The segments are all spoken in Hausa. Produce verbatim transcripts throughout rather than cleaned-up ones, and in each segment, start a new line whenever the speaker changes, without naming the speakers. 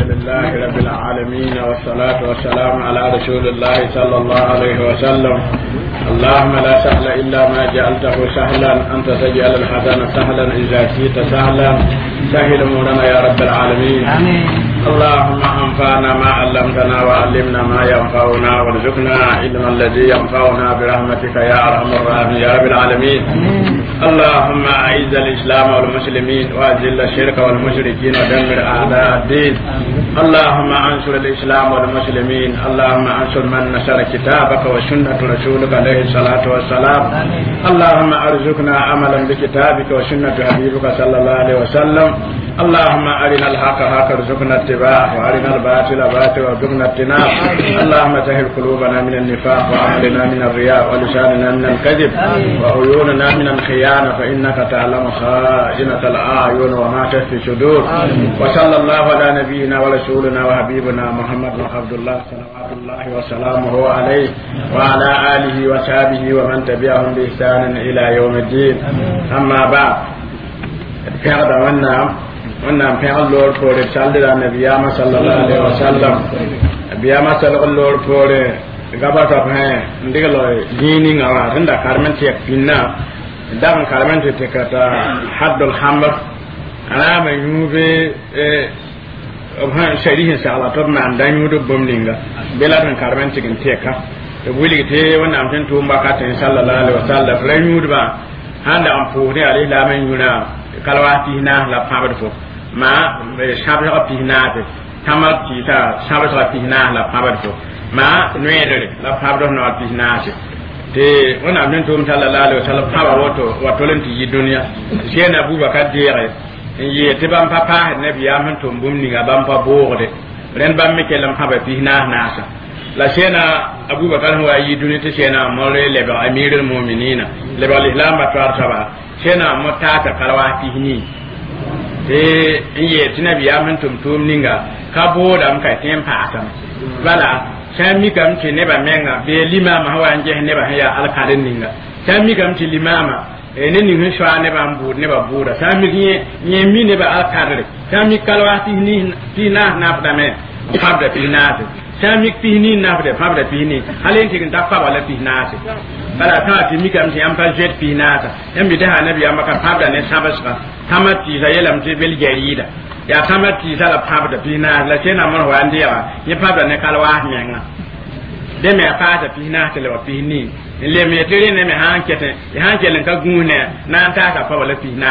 لله رب العالمين والصلاة والسلام على رسول الله صلى الله عليه وسلم. اللهم لا سهل إلا ما جعلته سهلا، أنت تجعل الحزن سهلا إذا شئت سهلا. سهل أمورنا يا رب العالمين. آمين. اللهم انفعنا ما علمتنا وعلمنا ما ينفعنا وارزقنا علما الذي ينفعنا برحمتك يا أرحم الراحمين يا رب العالمين. آمين. اللهم أعز الإسلام والمسلمين وأذل الشرك والمشركين ودمر أعداء الدين. اللهم انصر الإسلام والمسلمين. اللهم انصر من نصر كتابك وسنة رسولك عليه الصلاة والسلام. اللهم ارزقنا عملا بكتابك وسنة حبيبك صلى الله عليه وسلم. اللهم أرنا الحق حقا وارزقنا اتباعه وأرنا الباطل باطلا وارزقنا اجتنابه. اللهم طهر قلوبنا من النفاق وعملنا من الرياء ولساننا من الكذب وعيوننا من الخيانة، فإنك تعلم خائنة الأعين وما تخفي الصدور. وصلى الله على نبينا ورسولنا وحبيبنا محمد عبد الله صلوات الله وسلامه عليه وعلى آله وصحبه ومن تبعهم بإحسان إلى يوم الدين. أما بعد، فهذا والنعم wannan fɛn lor pore salde da nabiyama sallallahu alaihi wasallam nabiyama sallallahu lor pore gaba ta fa ndigalo dini ngawa tunda karmen te pinna dan karmen te kata haddul hamr ana ma yube e han sharihin sa Allah to man dan yudu bomlinga bela tan karmen te te ka to buli te wannan tan to mbaka tan sallallahu alaihi wasallam ran yudu ba handa am pore alaihi lamen yuna kalwati na la pabado fo ma shabe o pinate tamal tita shabe o pinana la pabado ma noedere la pabado no pinate te ona men to sallallahu alaihi wasallam paba woto watolenti yi dunya shena abubakar dire yi te bam papa nabi ya men to mbumni ga bam pa borde ren bam me kelam paba pinana nasa la shena abubakar wa yi dunya te shena mole le ba amirul mu'minina le ba islam ba tartaba shena motata kalawati hini te iye tinabi ya mun tumtum ninga ka boda am ka tem patam bala sami kam ti ne ba menga be limama hawa nje ne ba ya alkalin ninga sami kam ti limama e ne ni hin shwa ne ba mbu ne ba buda sami nye nye mi ne ba alkalre sami kalwati ni tina na fdame fabda pinate sami pini na fde fabda pini halen ti ta fa wala pinate bala ta ti mi kam ti am pa jet pinata yambi da nabi am ka fabda ne sabaska tamati za yelam te bel jarida ya tamati za la pabda pina la tena mon wa ndia ni pabda ne kalwa nyenga de me pata pina te le pini le me tere ne me hankete ya hankelen ka gune na ta ka pa wala pina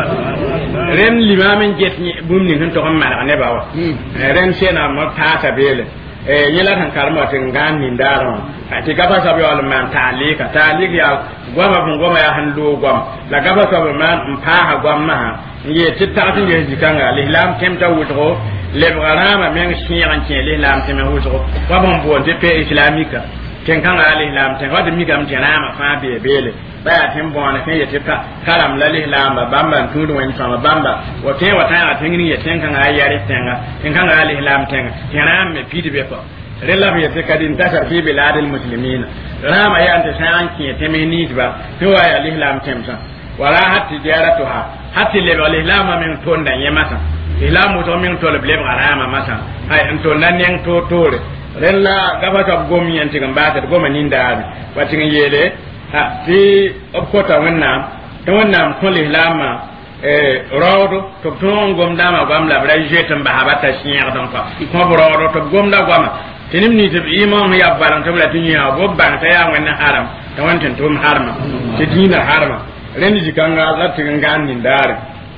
ren limamen jet ni bum ni hun to ma ne ba wa ren sena mo ta bele eh yela kan kalma te ngan ni ndaro ati gaba sabi wal man talika talika ya gwama bun goma ya hando gwam la gaba sabi man mpaha gwamma ye titta tin ye jikanga l'islam temta wutro le barama men shiran ke l'islam tem wutro wa bon bon te pe islamika ken kan l'islam tem wa de mi gam tenama fa be bele ba tem bon ne ye titta karam la l'islam ba bamba tudu wen sama bamba wa te wa ta tin ni ye ten kan ayare tenga ken kan l'islam tenga tenam me pidi be ko rela bi te kadin tasar fi biladil muslimin rama ya anta san ki temeni ba to wa l'islam temsa wala hatti jaratuha hatti le wal islam min tonda yemata islam to min to le rama masa hay to nan yang to tore rela gaba to gomi yanti gamba ta goma ninda watin yele ha ti opkota wannan to wannan ko le islam eh rawdo to ton gom dama gam la bra jetam ba habata shiya don ka ko rawdo to gom da goma tinim ni te imam ya baran to la tinya go ban ta ya wannan haram to wantin to harma ti dina harma rendi jikanga la tinga ni ndare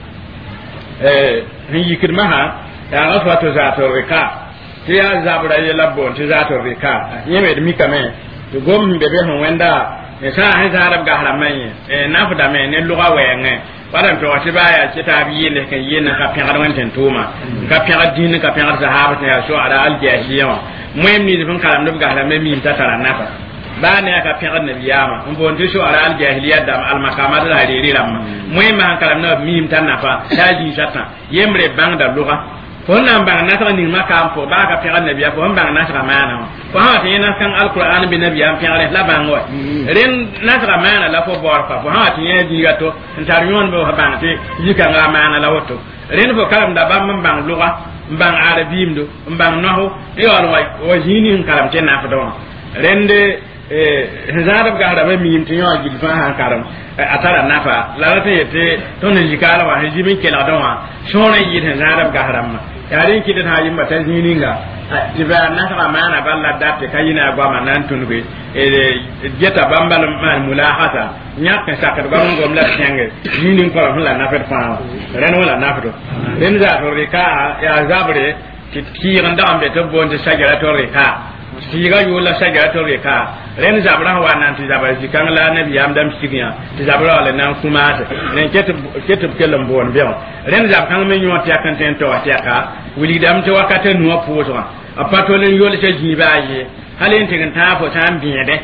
eh ni yikirma ha ya afa to za to reka ti ya zabura ye labbo ti za to reka yeme de mikame to gom be be hon wenda e sa ha za arab ga haramai e nafuda me ne luga wenge wadan to wati baya ci tabiyin ne kan yin ka fi harwan tentuma ka fi addini ka fi sahaba ta so ala aljahiliya muhim ni bin kalam da ga haramai mi ta tara nafa bane ka fi annabiyama on bon ti so ala aljahiliya da al maqamat al hariri ram muhim ma kalam na mi ta nafa taji shatan yemre bang da luga fonna bang na ta ni makam fo ba ka fi annabiya fo bang na ta mana fo ha ti na kan alquran bi nabiyam fi ala la bang wa ren na ta mana la fo bor fa fo ha ti ye di gato ntar yon bo ha bang ti yika nga mana la woto ren fo kalam da bam bang luga mbang arabimdo mbang nahu yol wa wajini karam ken na fadon rende eh zarab ga hada mi yimti yo gilfa han karam atara nafa la rate yete ton jikala wa hijimi kela don wa shona yi zarab ga haram yarin kidan hajin mata zininga tiba nafa mana balla datte kayina gwa manan tunbe e jeta bambal man mulahata nyaka sakat gwa ngom la tenge zinin ko la nafa fa ren wala nafa do ren za to rika ya zabre ki ganda ambe to bonde sagara to rika tiga yula sagara to rika ren zabra wa nan ti zabra jikan la nabi am dam signya ti zabra wala nan kuma nen ket ket kelam bon bion ren zab kan men nyoti akan ten to atiaka wuli dam to wakata nuwa poto a patolen yole se jibaye halen tegen ta fo tan biede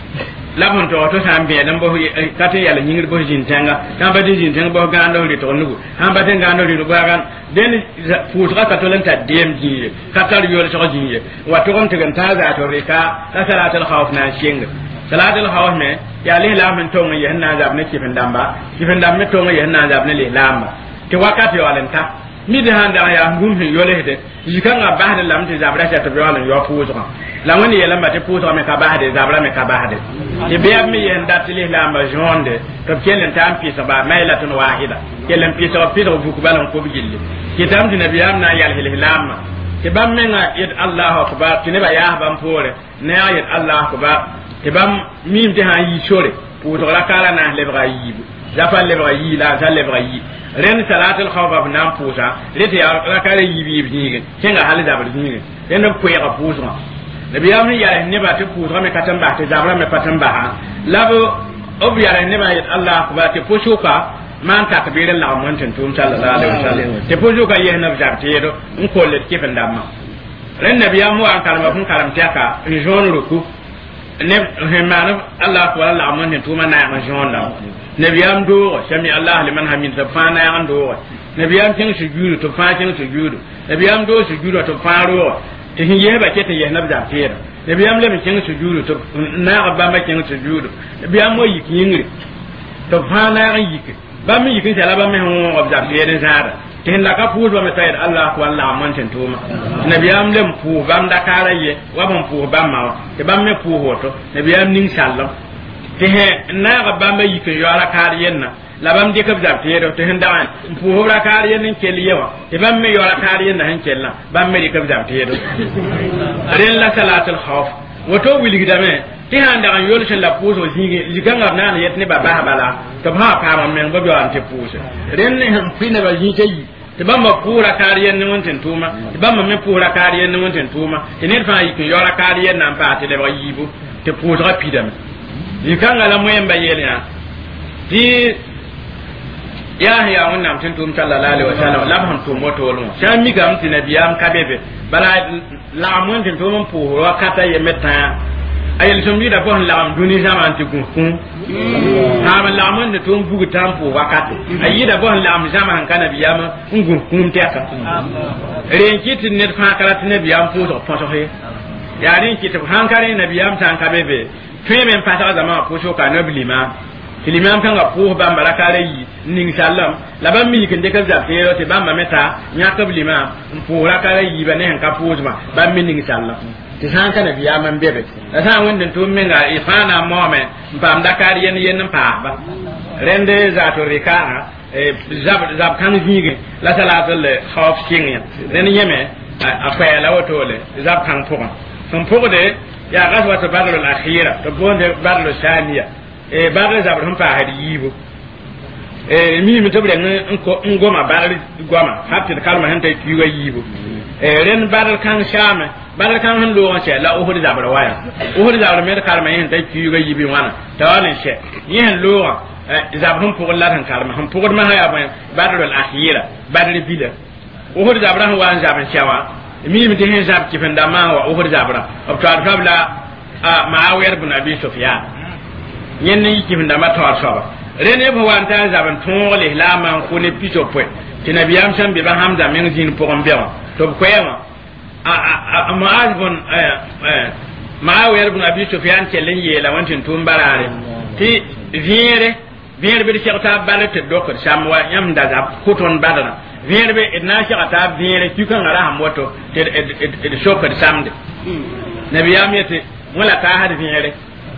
labon to to tan biede mbo kate yalla nyingir bo jintanga tan ba jintanga bo gando ri to nugo han ba ten gando ri do bagan den poto ka patolen ta dem ji katar yole so jiye wa to gon tegen ta za to rika ta salatul khawf na shinga salatul khawf me ya le la men to ngi hanna zab ne kifin damba kifin dam me to ngi hanna zab ne le lamba ke wakati walenta mi de handa ya ngum hin yole hede yikanga bahde lam te zabra ta to wala yo puzo la woni yela mbate puzo me ka bahde zabra me ka bahde e be am mi yenda tili la ma jonde to kelen tam pi so ba mayla tun wahida kelen pi so pi do buku balon ko bigilli kitam di nabi amna yal hilhilama ke bam menga yid allah akbar tine ba ya bam pore ne ayat allah akbar ke bam mim de han yi chore puzo la kala na le bra yibu zafa le bra yi la za le bra yi ren salatul khawf nam pusa rete ya rakare yibi yibi kenga hali da bari ni ren ko ya pusa nabi amni ya ne ba te pusa me katamba te zabra me patamba ha labo obi ya ne ba Allah akbar te pushuka man takbir la mon tan tum sallallahu alaihi wasallam te pushuka ye na zabte do in ko le ke fanda ma ren nabi amu an kalma fun karam te aka jon ruku ne hemana Allah akbar la mon tan tum na ya jon da nabiyam do sami Allah liman hamid tafana ya ando nabiyam tin sujudu to fa tin sujudu nabiyam do sujudu to faro te hiye ba kete ye nabda fera nabiyam le tin sujudu to na ba ma tin sujudu nabiyam mo yiki yingri to fana ya yiki ba mi yiki sala ba me ho obda fera zara tin la ka fu do me sayid Allah ko Allah man tin tuma nabiyam le fu bam da karaye wa bam fu bam ma te bam me fu hoto nabiyam ning sallam te he na ga ba mai ke yara kariyen na labam de ka da te do te handa an fu hora kariyen nin ke liyewa te bam me yara kariyen na han kella bam me de ka da te do ren la salatul khawf wato wili da me te handa an yol shin la puso zingi liganga na na yetne ba ba bala to ba ka ma men go do an te puso ren ne han fina ba yin tayi te bam ma pura kariyen nin wonten tuma te bam ma me pura kariyen nin wonten tuma te ne fa yi ke yara kariyen na pa te de ba yibu te puso rapidement yikanga la moyen bayelnya ti ya ya wannan tun tum sallallahu alaihi wasallam la ban tum moto wala sha mi gam ti nabiyam kabebe bala la mon tin tum pu wa kata ye meta ayel tum bi da bon la am duni zaman ti kun kun ha la mon de tum bugu tampo wakati ayi da bon la am zaman kana biyama ngun kun teka ren kitin ne fa kala ti nabiyam pu to poto he ya ren kitin hankare nabiyam tan kabebe twemen pata zama ko shoka no bilima filimam kan ga ko ba barakare yi ning sallam laban mi kin de ka za fero te ba mameta nya ka bilima ko rakare yi ba ne han ka pozma ba mi ning sallam te san kana biya man bebe da san wanda to men ga ifana momen ba am dakar yen yen pa ba rende za to rika e zab zab kan jige la salatul khawf king ren yeme a fa la wotole zab kan poka son poka de ya gaswa badr al akhira to bonde badr thaniya e badr zabr hum fa hadi yibo e mi mi to bre ngo ngoma badr goma hatta kalma hanta kiwa yibo e ren badr kan shama badr kan han do on che la uhud zabr waya uhud zabr me kalma hanta kiwa yibi wana tawalin she yen lo zabr hum pour la tan kalma hum pour ma haya badr al akhira badr bila uhud zabr han wan zabr shawa mi mi tin zab ki fenda ma wa uhud zabra of to arfabla ma'awiyar ibn abi sufyan yen ni ki fenda ma to arfaba rene bo wan ta zaban ton le la man ko ne pito po tinabiyam sam be ba hamza men zin po on bewa to ko yama a ma'az bon ma'awiyar ibn abi sufyan kelen yela wantin tun barare ti viere viere be ci ta balete dokor samwa yam da zab ko ton badana vẽer be d na n segã t'a vẽere ki-kãngã rasem woto tɩ d sokd samde nabiyaam yetɩ wẽla taasd vẽere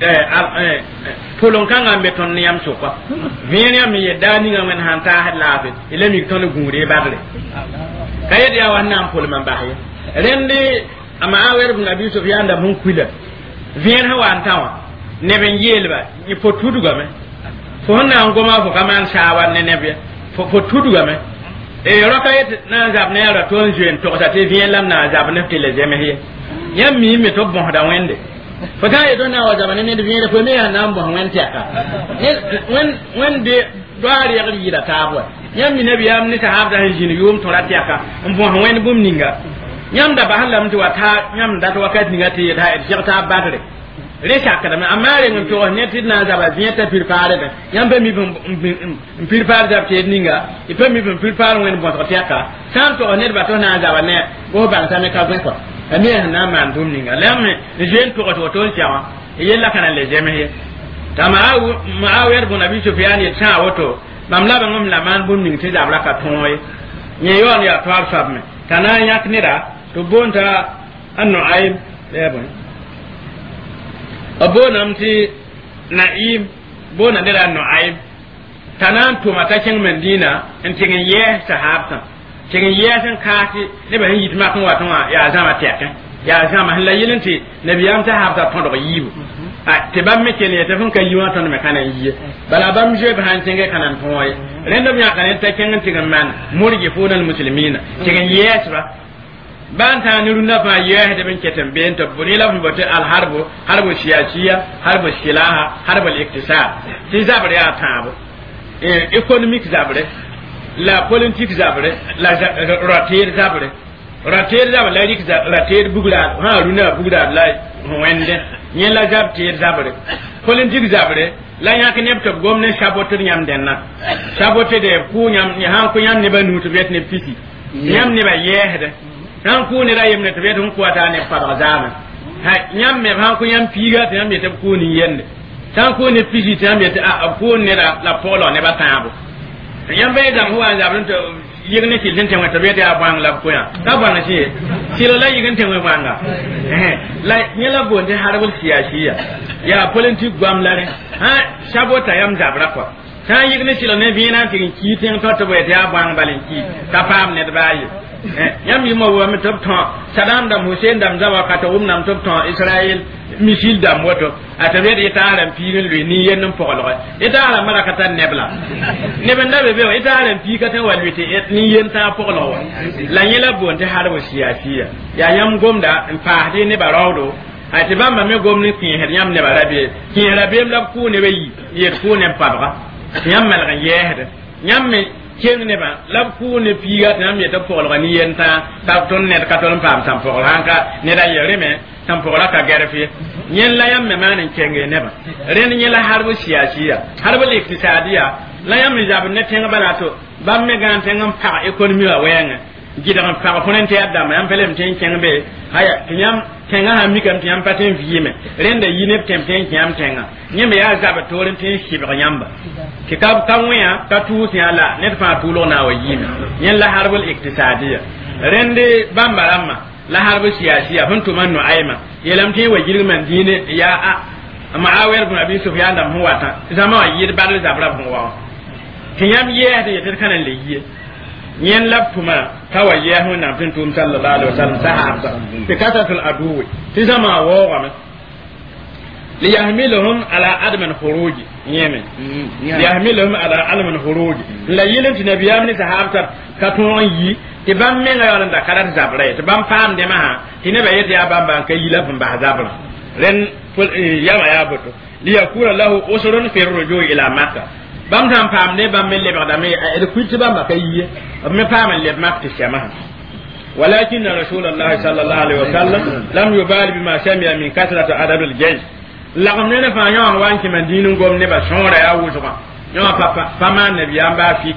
pʋlem kãngã n be tõnd ne yam soka vẽer yãmb me yedda ninga wẽnd sãn taasd laafɩ y la mik tõnd gũudee bagre ka yed yaa wa n na n pʋlem n bas ye rẽnd a Muawiya ibn Abi Sufyan da mun kuila vẽer sã wa n tã wã neb n yeelba yẽ fo tudgame fo sẽn na n goma fo ka maan saawa ne neb ya fo tudgame raka yet na n zab ne yaa ra tõe n zoeen togsa tɩ vẽer lam na n zab ne f tɩ le zems ye yãmb miime tɩ b bõsda wẽnde fo sã n yetɩ na n wa zaba ne ned vẽere fo me yaa na n bõs wẽnd tɛka wẽnd de doa regr yɩɩda taab wa yãmb mi nabiyaam ne sahabda sẽn zĩnd yʋʋm tõra tɛka n bõs wẽnd bũmb ninga yãmb da basl lame tɩ wa ta yãmb dat wakat ninga tɩ yetɩ d seg taab bagre re sakdame amma reng n togs ne tɩ d na n zaba vẽer t'a pir-paarda yãmb pa mi n pir-paar zab teed ninga y pa mi n pir-paar wẽnd bõsg tɛka sã n togs nedbã tɩ f na n zaba ne bf bangsame ka gõe kɔ a me sẽn na n maan bũmb ninga la yãmb n zoeen togs woto n segã yella ka na n le zems ye t'a Muawiya ibn Abi Sufyan yet sã a woto mam la bãngem la maan bũmb ning tɩ zabra ka tõog ye yẽ yaoon yaa toab soabme t'a na n yãk neda tɩ boon t'a a Nuaym bõe b booname tɩ Naim boona neda a Nuaym t'a na n tʋma t'a kẽng Madina n tɩg n yɛɛs sahabsã tɩg n yɛɛs n kaas tɩ nebã sẽn yit mak n wat wã yaa zãma tɛkẽ yaa zãma sẽn la yɩl n tɩ nabiyaam sahabsã tõdg yiibu tɩ bãmb me kell yetɩ fẽn ka yi wã tõnd me ka na n yie bala bãmb zoe b sãn tẽngẽ ka na n tõog ye rẽnd b yãka ne t'a kẽng n tɩg n maan morgifʋʋna almuslimina tɩg n yɛɛsba ban ta ni runda fa yah da bin ketan ben to buni la bu bata al harbu harbu siyasiya harbu silaha harbu iktisad ti zabre ya tabo eh economic zabre la politique zabre la rotier zabre rotier zabre la rik rotier bugla ha runa bugla la wende ni la zabtier zabre politique zabre la yak ne to gomne saboteur nyam denna saboteur de ku nyam ni han ku nyam ne banu to bet ne pisi nyam ne ba yehde han ku ne rayem ne to bet hun kuata ne fa zama ha nyam me han ku nyam piga te nyam te ku ni yende tan ku ne pisi te nyam te a ku ne la la polo ne ba tabo nyam be dam huwa zabun to yigne ci lente ma to bet ya bang la ko ya ta bana ci ci la yigne te ma banga eh la nyela bonde harbul siyasiya ya politique gwam la ha sabota yam zabra ko ta yigne ci la ne bina tin ki tin to to bet ya bang balin ki ka pam ne ba yi yam yi mo wa mi top ton sadam dam hussein dam zawa ka to um nam top ton israel misil dam woto atabe de taram pirin le ni yen non pokolo e taram mala ka tan nebla neben dabe be e taram pi ka tan walwite ni yen ta pokolo la yela bonde harbo siyasiya ya yam gomda en paade ne barawdo ati bamba me gomni ki her yam ne barabe ki herabe lab ku ne bayi yer ku ne padra yam mal ga yehde yam me ken ne ba lab ku ne piga tan me ta pokolo ni yen ta ta ton ne ka ton pam sam pokolo hanka ne da yere me tam pokolo ka gerfi yen la yam me manen kenge ne ba ren yen la harbu siyasiya harbu iktisadiya la yam me jab ne tenga barato bam me gan tenga pa economy wa wenga gidan pa ko nente adda ma yam pelem ten kenge haya yam tenga ha mi kam yam paten viime ren da yine tem ten yam tenga nyembe ya zaba toren ten shibra yamba ki ka kanwaya ka tu ala ne fa tulo na wa yime yen la harbul iktisadiya ren de bambaramma la harbu siyasiya huntu manno ayma yelam te wa girman dine ya a Muawiya ibn Abi Sufyan da huwata zama wa yir badal zabra huwa tiyam ye da yeter kanan le yiye yen laptuma tawa ye hun na pintum sallallahu alaihi wasallam sahaba bi kasatul adu ti zama wa wa li yahmiluhum ala adam al khuruj yemen yahmiluhum ala adam al khuruj la yilin nabiyam ni sahaba ka ton yi ti bam me nga yolanda karat zabra ti bam pam de ma ti ne ba yete ya bam ban kay yila bam ba zabra ren yawa ya boto li yakuna lahu usrun fi rujuu ila makkah bam tam pam de bam me le ba da me e kuiti bam ba kay yi me pam le makkah ti shama walakin rasulullah sallallahu alaihi wasallam lam yubali bima sami'a min kasrati adad al-jaysh lagam ne fa yawa wanki man dinin gom ne ba sonra ya wuzuka yawa papa pama nabiyam ba fi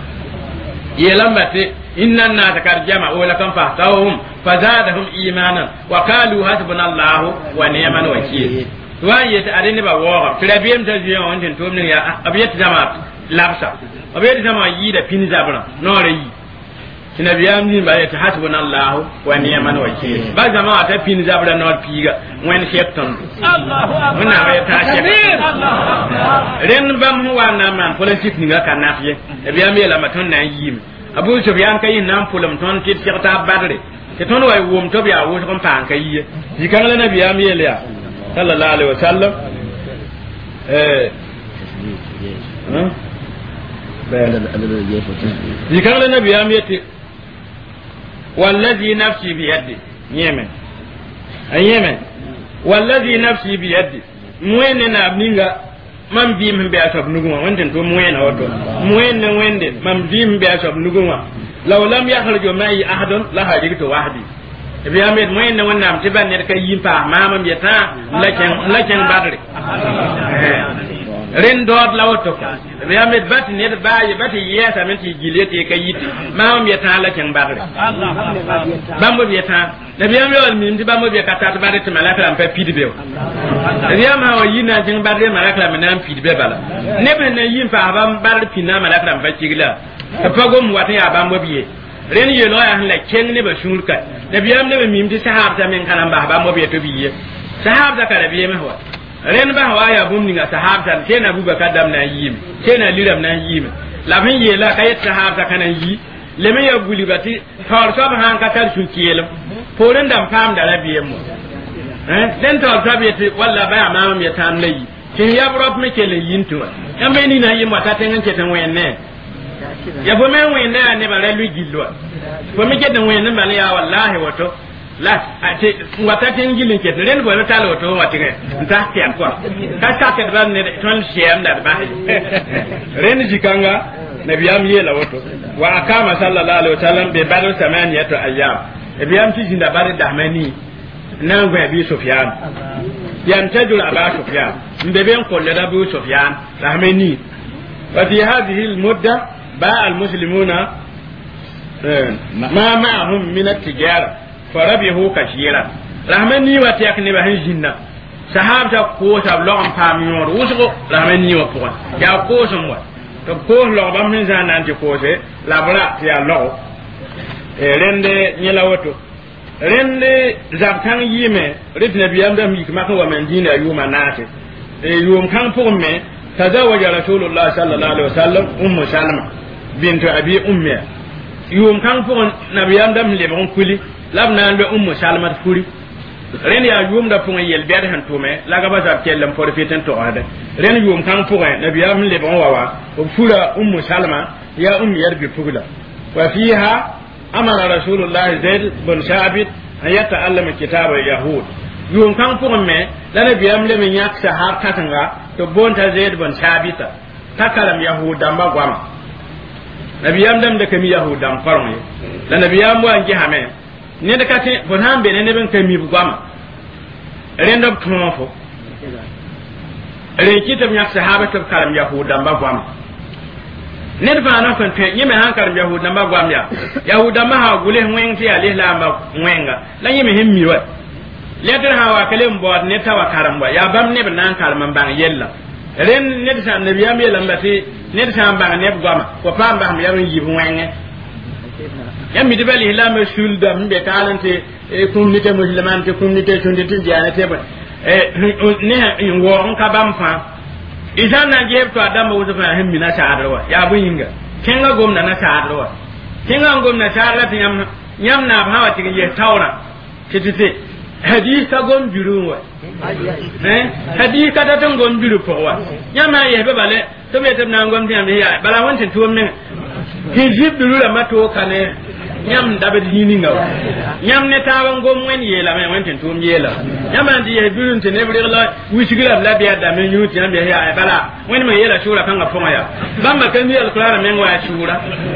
يلمت إن الناس قد جمعوا لكم فاحتوهم فزادهم إيمانا وقالوا حسبنا الله ونعم الوكيل وان يتعلن بوغا فلابيم تجيون وانتن تومن يا أبيت زمان لابسا أبيت زمان ييدا بين زابنا نوري nabiyam ni ba ta hasbunallahu wa ni'mal wakeel ba jama'a ta pin zabra no piga wen shepton Allahu akbar muna ba ta shepton ren bam wa na man politique ni ga kanafiye nabiyam yela maton na yim abu sufyan kay nan pulam ton tit ta badre te ton way wom to biya wo ko pan kay yi kan la nabiyam yela ya sallallahu alaihi wasallam eh yi kan la nabiyam yete والذي نفسي بيده يمن يمن والذي نفسي بيده موين نابنيغا من بيم بياسب نغما وانتن تو موين اوتو موين ويند من بيم بياسب نغما لو لم يخرج معي احد لا هاجرت وحدي بيامد موين ونام تبان ني كاي يمبا ماما بيتا لكن لكن بدري ren dod lawoto ya met bat ne ba ye bat yesa men ti gilete kay yiti maam ya ta la ken bagre bambo bi ta da biya me wal min di bambo bi ka ta ba de malaka am pa pidi be ya ma wa yina jing ba de malaka men am pidi be bala ne be ne yin fa bam bar pina malaka am pa kigla fa gom wata ya bambo bi ren ye lo ya la ken ne ba shurka da biya me min di sahaba men kana ba bambo bi to bi sahaba ka da biya me ho ren ba wa ya bum ninga sahabta tena abubakar dam na yim tena liram na yim la fin ye la kayet sahabta kana yi le me ya gulibati tor so ba han ka tar su kiyelo poren dam fam da rabiye mo eh den tor tabiye walla ba ma ma tan layi tin ya brop me kele yinto ambe ni na yim wata ten ke tan wenne ya bo men wenne ne ba relu gillo bo me ke den wenne ba ya wallahi wato la ate wata tin gilin ke ren bo ta lo to wati ne nta tian ko ka ta ke ban ne ton shem da ba ren jikanga nabiyam ye la wato wa akama sallallahu alaihi wasallam be badu samaniyatu ayyam nabiyam ti jinda bare dahmani nan gwa bi sufyan yan tajul aba sufyan mbe ben ko le da bi sufyan dahmani wa fi hadhihi al mudda ba al muslimuna ma ma'ahum min at-tijara farabihu kashira rahmani wa takni ba hinna sahabta ko ta logam pam yor wusko rahmani wa ko ya ko son wa to ko lo ba min zanan ti ko se la bra ya lo e rende nyela woto rende zabtan yime ritna biyam da mi kuma ko wa man dina yuma nate e yum kan pour me tazawaja rasulullah sallallahu alaihi wasallam ummu salama bintu abi ummi yum kan pour nabiyam dam le bon kuli labna be ummu salama furi ren ya yum da pour yel be han to me la ga ba za kellam pour fitan to hada ren yum kan pour nabiyam le bon wawa o fura ummu salama ya ummi yarbi fugla wa fiha amara rasulullah zaid bin sabit an yata'allama kitaba yahud yum kan pour me la nabiyam le men yak sahar katanga to bonta zaid bin sabita takalam yahuda ma gwama nabiyam dam da kami yahuda farmo la nabiyam wa ngi hame ne da kate bon hambe ne ne ben kami bu gwama rendo tonfo re kitam yak sahaba to kalam yahuda ma gwama ne da na kan te yime han kalam yahuda ma gwama ya yahuda ma ha gule ngwen ti ali la ma ngwenga la yime himmi wa letter ha wa kalem bod ne tawa karam wa ya bam ne ban kalman ban yella ren ne da nabiyam yella mbati ne da ban ne gwama ko pam ba mi yaron yibu ngenge yam mi dibali hilama shulda mbe talante e communauté musulmane te communauté tunditi diana te ba e ne wo on ka bam fa idan na je to adam wo fa himmi na saarwa ya bu yinga kenga gomna na saarwa kenga gomna saarla te yam yam na bawa te ye tawra titite hadisa gom biruwa eh hadisa ta tan gom biru powa yama ye be bale to be te na gom te yam ya bala won te tuom ne hijib biru la mato kane nyam dabe dini ngaw nyam ne tawon gom wen yela men won te tuom yela yama ndi ye biru te ne bri la wisigila la biya da men yuti yam ya bala wen me yela shura kan ga fonga ya bamba kan yel klara men wa shura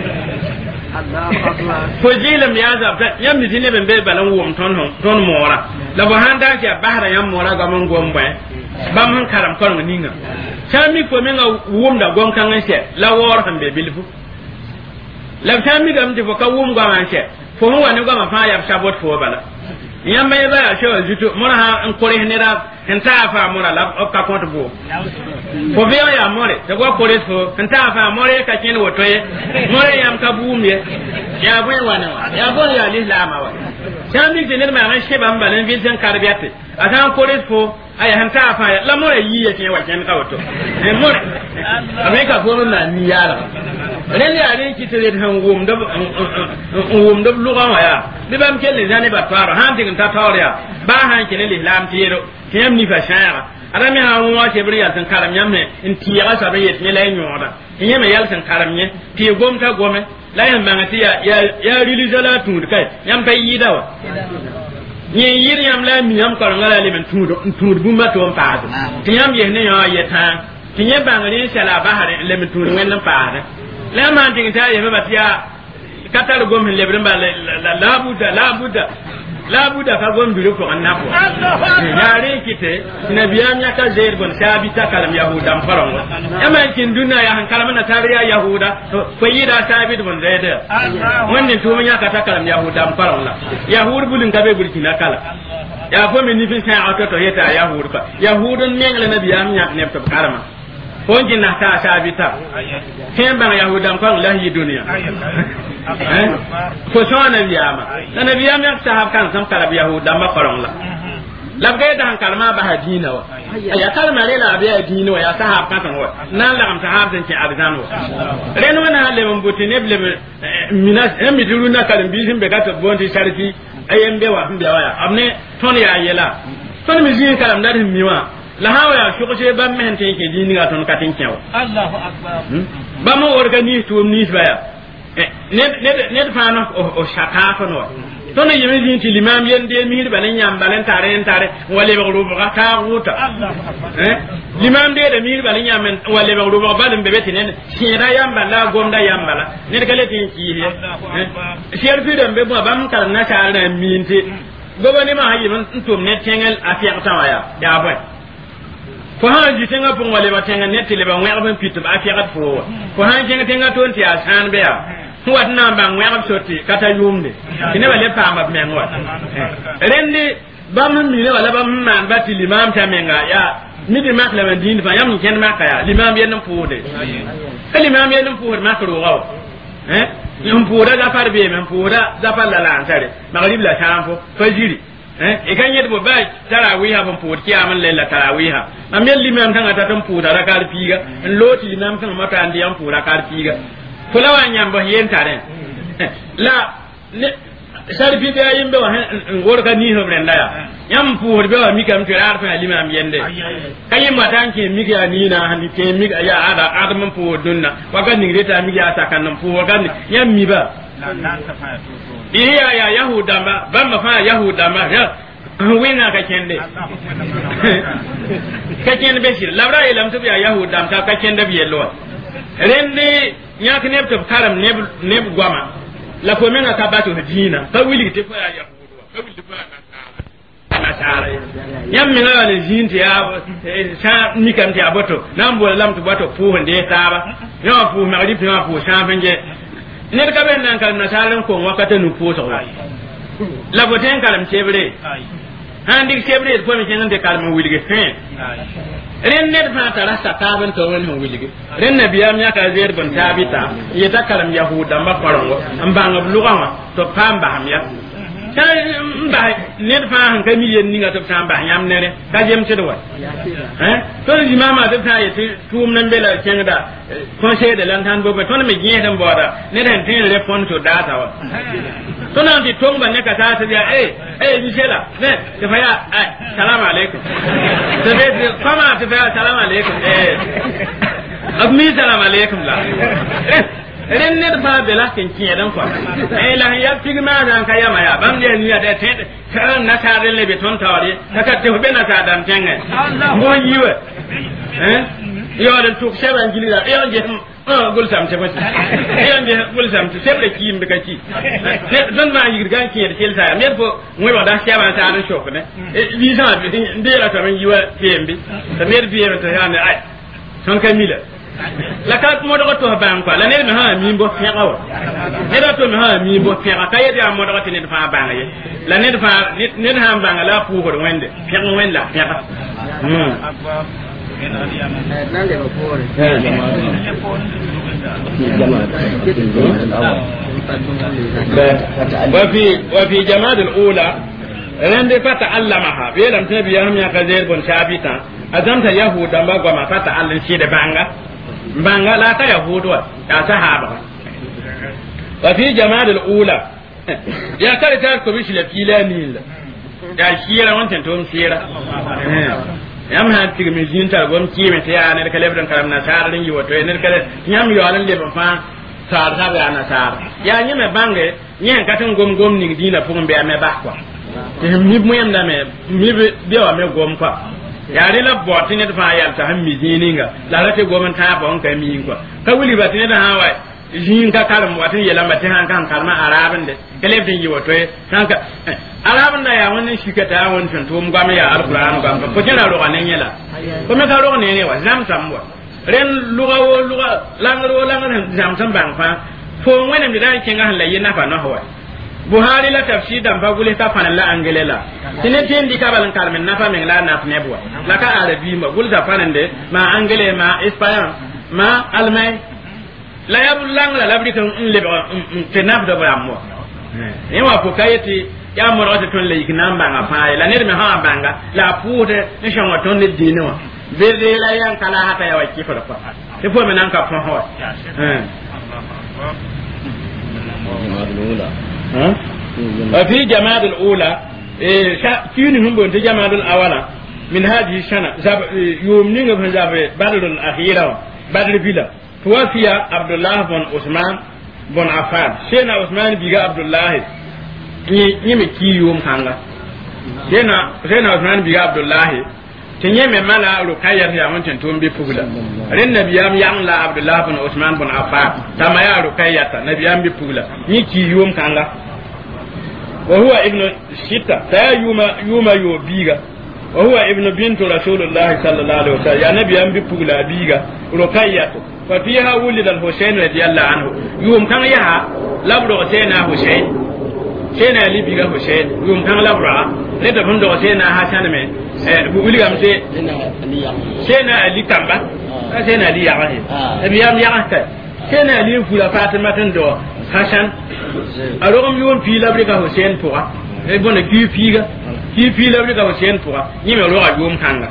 ko jilam ya zabta yam ni dine ben be balan wom ton hon ton mora la bo handa ke bahra yam mora ga mon gombe bam han karam kon ninga chami ko men ga wom da gon kan se la wor han be bilfu la chami gam de ko ka wom ga man se fo ho wani ga ma fa ya sabot fo bala yamba ya ba sho jutu mona ha en kore ne da en ta fa mona la o ka konto bo ko be ya more te go kore fo en ta fa more ka kin woto ye more yam ka bumye ya bo wana ya bo ya li la ma wa tambi de ne ma ran she ba mbalen vi sen karbiate atan kore fo ay han ta fa la more yi ye ke wa ken ka woto e more amerika ko na ni yala ren ya ren ki tere han gum da gum da luga wa ya bi bam kelle zane ba fara han din ta tawriya ba han kele l'islam tiro kiyam ni fa shara adami ha wa ke bri ya tan karam yamme in tiya sa be yet ne la nyoda in yeme yal tan karam nye ti gom ta gome la yan bangati ya ya release la tun kai yam bay yidawa ni yir yam la mi yam ko ngala le men tudo tudo bu ma to pa ti yam ye ne yo ye ta ti ye bangari shala ba hare le men tudo wen pa la ma tin ta ye ba tiya katar gom le brin ba la buda la buda la buda ka gom duro ko annapo yare kite nabiyam ya ka zair bon sabita kalam yahuda farango amma kin dunna ya han kalam na tariya yahuda ko yida sabit bon zaida wannan to mun ya ka ta kalam yahuda farango yahud bulin ka be bulki na kala ya ko min ni fin sai autoto yeta yahud ka yahudun men la nabiyam ya ne ta karama ko jinna ta sabita ken ban yahuda ko lahi duniya ko sona biyama na biyam yak sahab kan sam kala yahuda ma farong la la ga da han kalma ba hadina wa ya kalma le la biya dina wa ya sahab kan wa nan la am sahab den ci arzan wa ren wana le mon botine ble minas em diruna kalam bizim be gata bondi sarki ayembe wa mbe wa amne ton ya yela ton mi zin kalam dar miwa la hawa ya shukuje ban men te ke dini ga ton katin kyaw Allahu akbar ba mo organise to ni baya ne ne ne fa no o shaka ko no to ne yemi din ti limam yende mi banen yam balen tare en tare wale ba rubu ka ta wuta eh limam de de mi banen yam wale ba rubu balen bebe tinen sira yam bala gonda yam bala ne de kale tin ki eh sir fi dem be bo bam kal na ta na minti gobani ma hayi man tum ne tengel afiya tawaya ya boy ko ha ji tenga pon wale ba tenga ne tele ba ngwa ban pitu ba afiya fo ko ha jenga tenga ton ti asan be ya wat na bang wa soti kata yumde ine wale pa ma men wat rendi bam mi ne wala bam man bati limam ta menga ya mi di mak la man din fa yam ken maka ya limam yen fuude limam yen fuude makro gaw eh yum fuuda da farbe men fuuda da falla la antare magrib la shamfo fajiri eh e kan yedbo ba tarawiha ban fuud kiyaman lela tarawiha am yel limam tan ata tan fuuda rakal piga loti limam tan mata andi yam fuuda kar piga fulawa nyambo yentare la ne sarfi da yimbe wa ngorka ni ho brenda ya yam puur be wa mikam tirar fa limam yende kayim matanke miga ni na handi te miga ya ada adam puur dunna waga ni reta miga ta kan puur gan yam mi ba iya ya yahuda ba bamba fa yahuda ma ya wina ka kende ka kende be shir labra ilam to ya yahuda ta ka kende bi yelwa rende nyak neb to karam neb neb gwama la ko mena tabatu dina ka wili te fa ya yahudu ka wili fa na na sare yam mi na le jinti ya sa mi kam ti aboto nam bo lam to boto fu hande taba yo fu ma ri fu ma fu sa benge ne ka ben nan kal na sare ko wakata nu fu so la bo ten kalam chebre handi chebre ko mi jengante kalma wili ge fe ren ne fa tara sa taban to won hon wili ren nabiyam ya ka zer ban tabita yeta kalam yahuda ma farongo ambanga lugawa to pamba hamya tay mba ne fa han kami yen ninga to tamba yam nere ka jem cedo eh to di mama de ta yete tum nan bela kengda conseil de lantan bobe to me giye dan boda ne den tin le fon to data wa to nan di tomba ne ka ta ta ya eh eh bisela ne te fa ya salam alaikum te be kama te fa salam alaikum eh abmi salam alaikum la ren ne fa bela ken kiye dan kwa eh la ya pigma dan ka yama ya bam de ni da te kan na ta le be ton tawari ta ka te be na ta dan tenge mo yiwe eh yo da tuk seban gilida yo je ah gol sam te fati yo je gol sam te sebre ki mbe ka ki don ma yir gan ki de kelsa mer fo moy wa da seban ta dan shop ne bi sa de la ta men yiwa tembi ta mer bi ta ya ne ai ton kamila la ka mo do to ban kwa la ne me ha mi bo fe gawa ne do to me ha mi bo fe ka ye ya mo do to ne fa ban ye la ne fa ne ha ban la pu ko wende fe wende la fe ka hmm nan de ko وفي وفي جماد الأولى رند فتعلمها بيلم تبي يهم يا كزير بن ثابتا أزمت يهود ما قام فتعلم شيء بانغا بانغا لا تا يهود يا صحابة وفي جماد الأولى يا كاري تاركو بيش لفيلا نيل يا شيرا وانتن توم شيرا yam han tig mi jinta gom kiime te ya ne kale bran karam na sar rin yiwo to ne kale nyam yo alan le ba fa sar sar ya na sar ya nyi me bange nyen katun gom gom ni dina pum be me ba kwa te mi mu yam da me mi be wa me gom kwa ya ri la bot ne fa ya ta ham mi jininga la la te gom ta ba on ka mi kwa ka wuli ba ne da ha wa jin ka karam watin yela ba tin han kan karma arabin de kale bin yiwo to kan ka arabin da ya wannan shi ka ta wannan to mu ga me ya alquran ga ko kina ro ganen yela ko me ka ro ne ne wa zam samwa ren luga wo luga langar wo langar zam sam bang fa fo wenen mi dan kinga han la yina fa no hawa buhari la tafsir dan fa gule ta fanan la angelela tine tin di kabalan karmen na fa men la na fa nebwa la ka arabi ma gul da fanan de ma angele ma espagnol ma almay la yabul lang la labri kan le te naf do ba mo e wa ko kayeti ya mo rota ton le ikna mbanga fa la ne me ha banga la pude ni shonga ton le dino berde la yan kala hata ya waki fa fa te fo men an ka fa ho eh وفي جماد الأولى كيني هم بنت جماد الأولى من هذه السنة يومنين في بدر الأخيرة بدر بلا توفي عبد الله بن عثمان بن عفان سيدنا عثمان بيجا عبد الله يمي كي يوم كانغا سيدنا سيدنا عثمان بيجا عبد الله tinye me mala rukayya ya mun tun bi pugula ren nabiyam yang la abdullah bin usman bin affan tama ya rukayya ta nabiyam bi pugula ni ki yum kanga wa huwa ibnu shita ta yuma yuma yo biga wa huwa ibnu bint rasulullah sallallahu alaihi wasallam ya nabiyam bi pugula biga rukayya fa fiha wulida al-husayn radiyallahu anhu yum kan ya labro sayna husayn sayna ali biga husayn yum kan labra le da bundo sayna hasan me bu wuli gam se sena ali tamba sena ali yaga he abiyam yaga ta sena ali fula fatima tan do hasan alogam yon fi labrika hussein poa e bona ki figa ki fi labrika hussein poa ni me lo ga yom kanga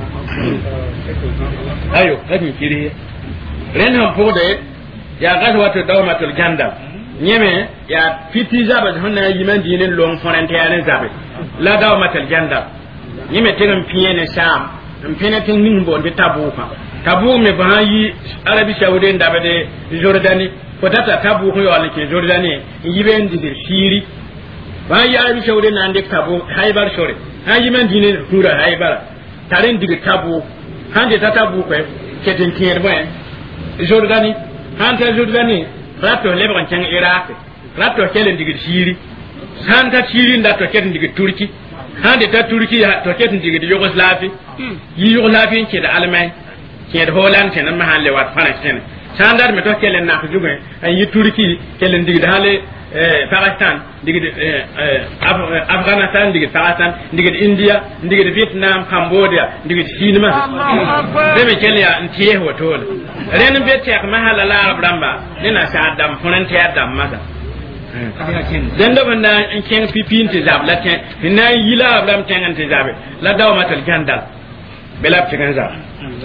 ayo kadi kiri ren ham pode ya ga wato dawmatul janda nyeme ya fiti zaba honna yiman dinin long fonante ya ne zabe la dawmatul janda yime tegen piene sam mpene ting nimbo de tabuka tabu me bayi arabi saudi ndabe de jordani ko tata tabu ko yalla ke jordani yibe ndi de shiri bayi arabi saudi nande tabu haybar shore hayi man dine hura haybar taren diga tabu hande tata bu ko keten tier ben jordani hanta jordani rato lebran cang iraq rato kelen diga shiri hanta shiri ndato keten diga turki hande ta turki to ketin diga di yugoslavi yi yugoslavi ke da almai ke da holland ke nan mahalle wat fana ken sandar me to kelen na jugo ay yi turki kelen diga hale eh pakistan diga eh afghanistan diga pakistan diga india diga vietnam cambodia diga hinma be be kelya ntiye hotol ren be tek mahala la bramba nina sa dam fonante adam maga den do banda en ken pipin te zab la ten na yila abram tengan te zabe la daw matal gandal belap te kan zab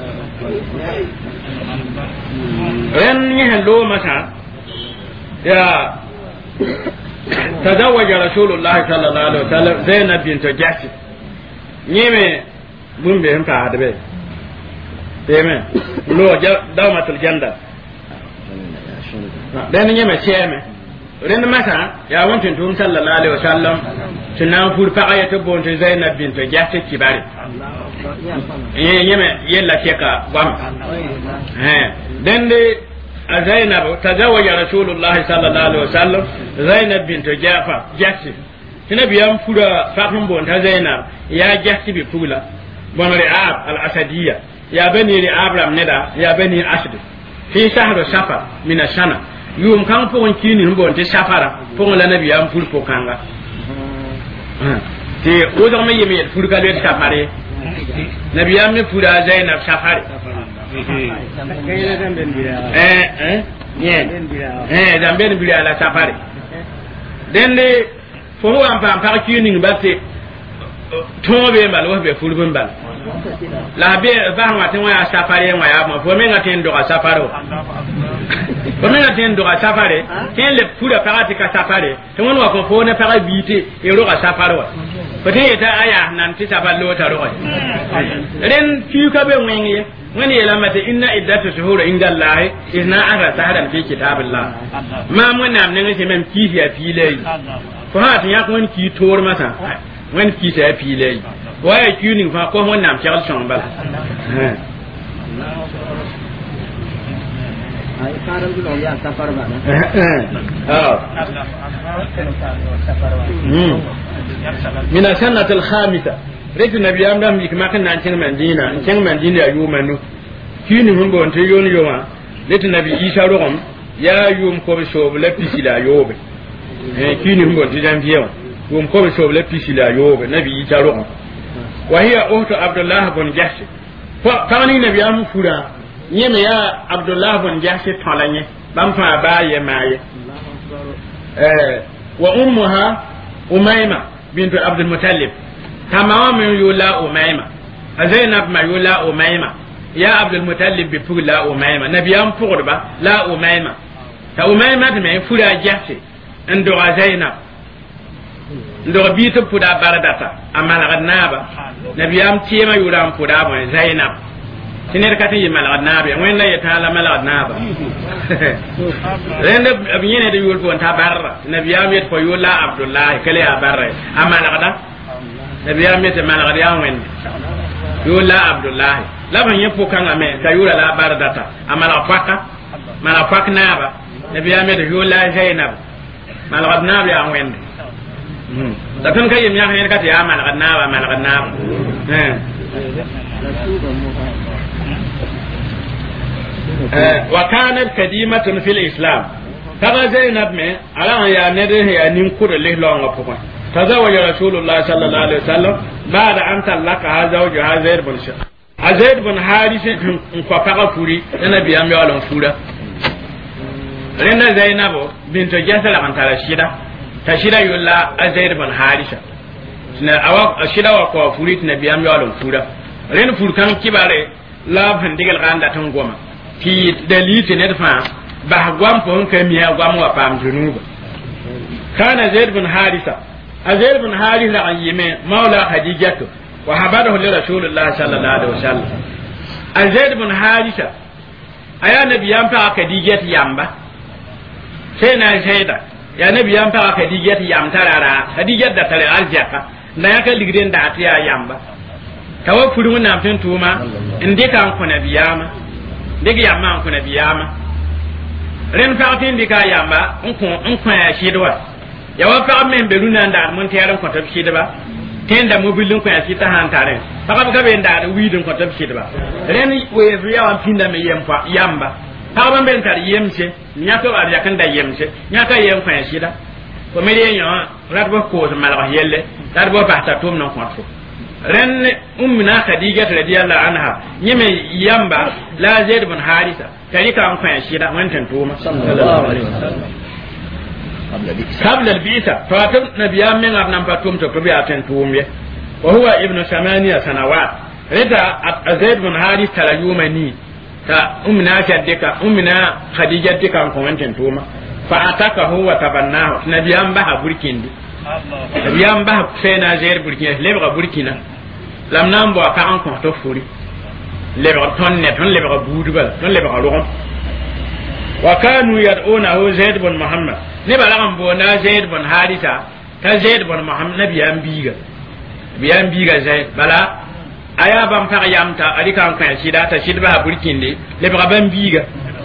ren ni hello mata ya تزوج رسول الله صلى الله عليه وسلم زينب بنت جحش نيمه بوم بهم تعدبه تمام لو دومة الجنة لأن نيمه شيمه ren masa ya wantin tum sallallahu alaihi wasallam tunan fur fa ayatu bon te zainab bint jahsh kibari eh yeme yella teka gwam eh den de zainab tazawaja rasulullah sallallahu alaihi wasallam zainab bint jafa jahsh tinabiyam fura fa bon ta zainab ya jahsh bi fula bon ri'ab al asadiyya يا بني لأبرام ندا يا بني أسد في شهر سفر من السنة يوم كان فوق كيني هم بون تسافر فوق النبي أم فول فوقانغا تي وذا ما يمي فول كالو سافري نبي أم فول زينب سافري eh eh yeah eh dan ben bi ala safari den le fo ho am pam par kini batte tobe mbal wo be fulu mbal la be ba ma tin wa safari wa ya ma fo me ngaten do safari fo me ngaten do safari ken le fulu parati ka safari to won wa ko fo ne para bite e ro ka safari wa fo te ta aya nan ti sabalo ta ro ren fi ka be ngenge من يلمت إن عدة شهور عند الله إثنا عشر شهرا في كتاب الله ما من نام نعيش من كيس يفيلي فهذا يكون كي تور مثلا من كيس يفيلي وهي كيونين فاقوه من نام شغل شنبال من السنة الخامسة ريت النبي أمرهم يكما كنا نشين مدينة نشين مدينة يوم منو كيني هم بونت يون يوما ريت النبي إيشا رغم يا يوم كوب شوب لبيسي لا يوب كيني هم بونت جام فيهم يوم كوب شوب لبيسي لا يوب نبي إيشا رغم وهي أخت عبد الله بن جحش فكان النبي أم فورا يما يا عبد الله بن جحش طالني بام فا باي ماي وأمها أميمة بنت عبد المطلب تمام يولا أميمة زينب ما يولا أميمة يا عبد المطلب بفور لا أميمة نبي أم فوربا لا أميمة تا أميمة تمين فورا جحشي اندوغا زينب اندوغا بيتو فورا بارداتا أما لغنابا نبي أم تيما يولا أم فورا بوين زينب تنير كاتي يمال غنابا وين لا يتعالى مال غنابا لأن بيين دي يول فون تبارا نبي أم يتفو يولا عبد الله كلي أبارا أما لغدا نبي أم يتمال غريا وين يولا عبد الله لا من يفو كان أمي كيولا لا بارداتا أما لغفاكا ما لغفاك نابا نبي أم يولا زينب ما لغنابا يا وين لكن كي يميا خير كاتي أما لغنابا ما لغنابا وكانت قديمة في الإسلام كما زينب من على يا نده يا ننكر له لون غفوان تزوج رسول الله صلى الله عليه وسلم بعد أن طلقها زوجها زيد بن شق زيد بن حارث انفقق فوري النبي أم يعلم فورا لأن زينب بنت جسل عن ترشيدا تشيدا يلا زيد بن حارث أو أشيدا وقوا فوري النبي أم يعلم فورا لأن فور كان كباره لا فندقل غاندا تنقوما في دليل ندفع بحقوام فهم كمية قوام وفام جنوب كان زيد بن حارثة زيد بن حارثة عن يمين مولى خديجة وحبره لرسول الله صلى الله عليه وسلم زيد بن حارثة أيا نبي ينفع خديجة يامبا سينا زيدا يا نبي ينفع خديجة يام ترى خديجة دتلي أرجعك لا يكل لجرين دعتيا يامبا tawa furu na mfen tuma ndika an kuna biyama ndika yamma an kuna biyama ren fa'tin ndika yamba nkun nkun ya shidwa ya wa fa men beluna nda mun tayaran ko tab shidba tenda mobilin ko ya sita han tare paka ka be nda widin ko tab shidba ren we riya wan pinda me yempa yamba paka ben tar yemse nyato ar yakan da yemse nyaka yem ko ya shida ko me yenyo ratbo ko mala yelle ratbo bahta tum non ko ren ummina khadija radiyallahu anha nyime yamba la zaid bin harisa tarika an fa shida wantan tuma sallallahu alaihi wasallam qabla al-bi'sa fatam nabiyyan min arnan patum to bi'a tan tumye wa huwa ibnu samaniya sanawat rida zaid bin haris talayumani ta ummina shaddika ummina khadija dika an wantan tuma fa ataka huwa tabannahu nabiyyan ba burkindi nabiyyan ba sayna zaid burkina lebra burkina lam nam bo ka an ko to furi lebra tonne ton lebra budubal ton lebra logon wa kanu yad'unahu zaid bin muhammad ne balagan bo na zaid bin harisa ta zaid bin muhammad nabiyan biga biyan biga zaid bala aya bam fa yamta alika an kan shida ta shidba burkinde lebra ban biga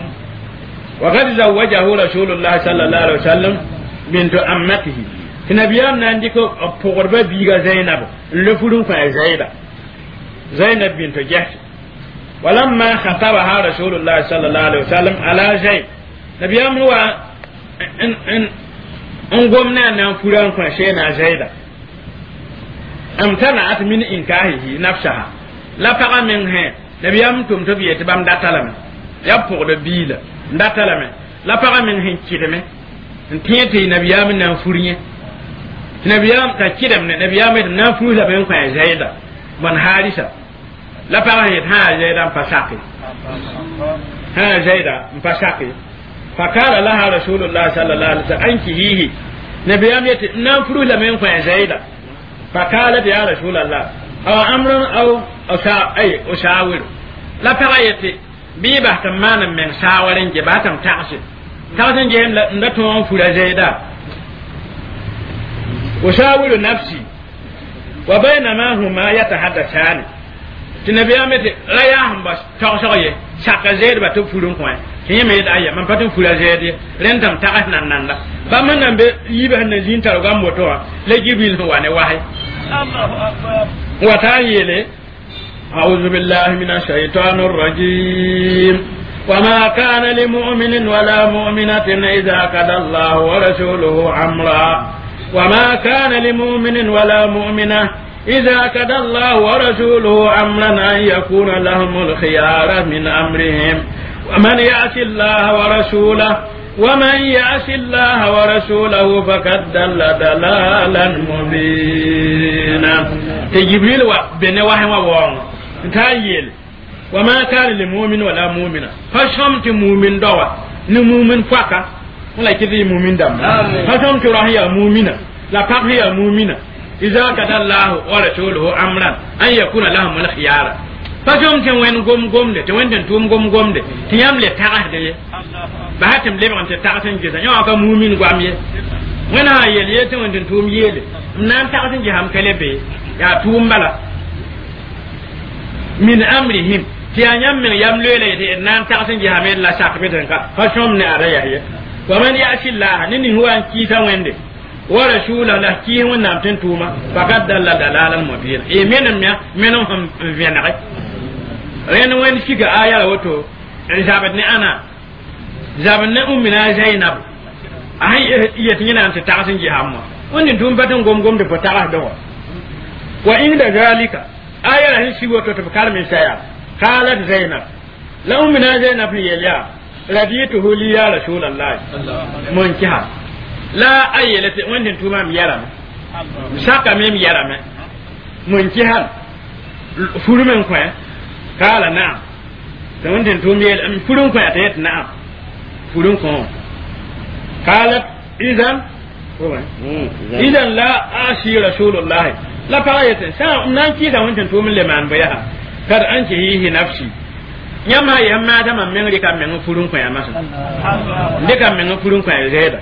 wa qad zawajahu rasulullah sallallahu alaihi wasallam bintu ammatihi nabiyan nan diko pogorba biga zainab le furun fa zaida zainab bint jahsh ولما خطبها رسول الله صلى الله عليه وسلم على زيد نبيام هو ان ان ان قمنا ان فلان فشينا زيدا امتنعت من انكاهه نفسها لا بقى من هي نبيام تم تبي تبام داتلم يبقى بيلا داتلم لا بقى من هي كيدمه تيتي نبيام نان فريه نبيام تكيدم نبيام نان فريه بين كان زيدا من حارثه لا بقى هي ها زيدا فساقي ها زيدا فساقي فقال لها رسول الله صلى الله عليه وسلم انت هي نبيام يت نان فريه بين كان زيدا فقالت يا رسول الله او امر او أشا أي أشاور لا بقيت بيبه تمانا من شاورين جباتم تعشي تعشي جيم نتوان فلا زيدا أشاور نفسي وبينما هما يتحدثان تنبي أمتي لا يهم بس تعشي شاك زيد بتفولون كوين هي ميد أيه من بتم فلا زيد رندم تعشنا نندا بمن نبي يبه نزين تروغام وتوا لجيبيل هو نواهي الله أكبر وتعيلي أعوذ بالله من الشيطان الرجيم وما كان لمؤمن ولا مؤمنة إذا قضى الله ورسوله أمرا وما كان لمؤمن ولا مؤمنة إذا قضى الله ورسوله أمرا أن يكون لهم الخيار من أمرهم ومن يعص الله ورسوله ومن يعص الله ورسوله فقد ضل ضلالا مبينا جبريل بن وحي ووان تايل وما كان للمؤمن ولا مؤمنة فشمت مؤمن دوا نمؤمن فكا ولا كذي مؤمن دم فشمت راهي مؤمنة لا بقي مؤمنة إذا قضى الله ورسوله أمرا أن يكون لهم الخيار فشمت وين قوم قوم ده وين تنتم قوم قوم ده تيام لتعه ده بهاتم لبعن تتعسن جزا يوم كم مؤمن قامية وين هاي يلي وين تنتم يلي نام تعسن جهم كلبي يا توم بلا من أمرهم تيانيام من يملوله نام تعسن جهم لا شاك بدرنكا فشوم نأريه ومن يأتي الله نني هو أن كيسا وينده ورسوله له كيه ونام تنتوما فقد دل دلالا مبين إيه منهم يا منهم فينعي رين وين فيك آية وتو زابتني أنا زابتني أمنا زينب أهي يتنينا أنت تعسن جهم وين توم بتن قوم قوم تفتح دوا وإن ذلك آية هي سوى تفكر من سيا قالت زينب لو من زينب هي يا رديته لي يا رسول الله منكها لا أي لت وين توما ميرام ساكا ميم يرام منكها فرمن كوي قال نعم وين توم يل فرمن كوي أتيت نعم فرمن كوي قالت إذا إذا لا أشي رسول الله لا فايت سا نانكي دا وانت تو من لمان بيها كر انت هي نفسي يما يما دا من ريكا من فورون كو يما ديكا من فورون كو زيدا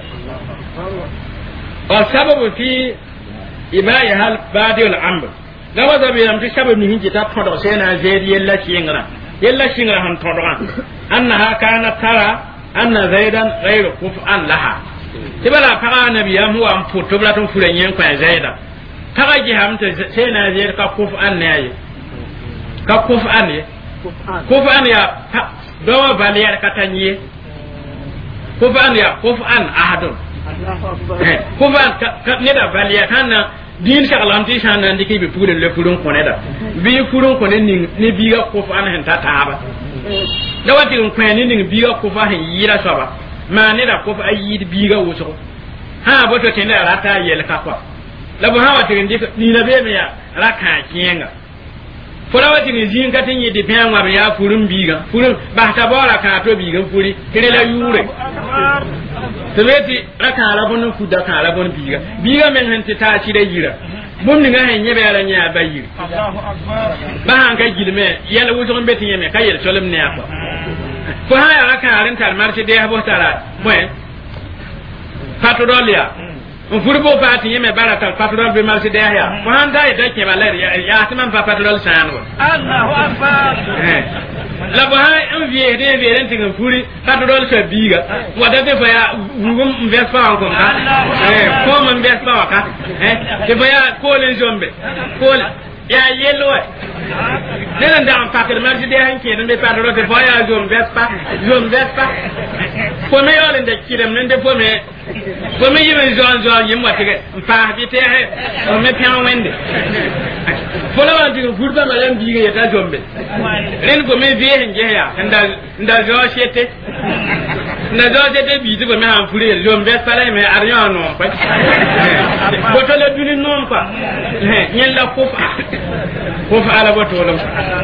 والسبب في إباء هل بادي الأمر لو ذا بيرم تسبب من هنجي تطلع سينا زيد يلا شينغرا يلا شينغرا هن طلعان أنها كانت ترى أن زيدا غير كفءا لها تبلا فقا نبي هو أم فتبلا تنفرين كو زيدا kaga ji hamta sai na je ka kuf an ne ayi ka kuf an ne kuf an ya dawa baliyar katanye kuf an ya kuf an ahadun kuf an ne da baliyar kana din sha Allah ti sha nan dike bi pulin le pulun ko ne da bi pulun ko ne ni ne bi ga kuf an hen ta ta ba da wati ko ne ni bi ga kuf an yira so ba ma ne da kuf ayi bi ga wuso ha bo to tene rata yel ka kwa la bo hawa tin dik ni na be me ya raka kiyenga fora wati ni zin ka tin yidi pe ngwa be ya furum biga furum ba ta bora ka to biga furi tire la yure tebeti raka la bon ku da ka la bon biga biga men han ta ci da yira bum ni nga hen nyebe ala nya ba yiri Allahu akbar ba han ka gilme yalla wuto on beti yeme ka yel solem ne akwa ko ha ya raka ran tar marti de ha bo tara moy patodolia furbo pati yeme barata patron be marché derrière ko handa e dake baler ya ya timan pa patron sanu Allahu akbar la ba en vie de vie ren tin furi patron se biga wada de ya ngum invest pa encore eh ko mon invest pa ka eh te ba ya ko len jombe ko ya yelo ne nan da am pakir marji de hanke ne be padro de voya zone vespa zone vespa ko me yolen de kidem ne de po me ko me yimen zone zone yim watege pa bi te he o me pian wende fola wa digo furba malam biige yata jombe ren ko me vie nge ya nda nda zo chete nda zo chete bi to me han fure zone vespa la me aryo no pa ko to le duni non pa nyen la ko fa ko fa ala boto lam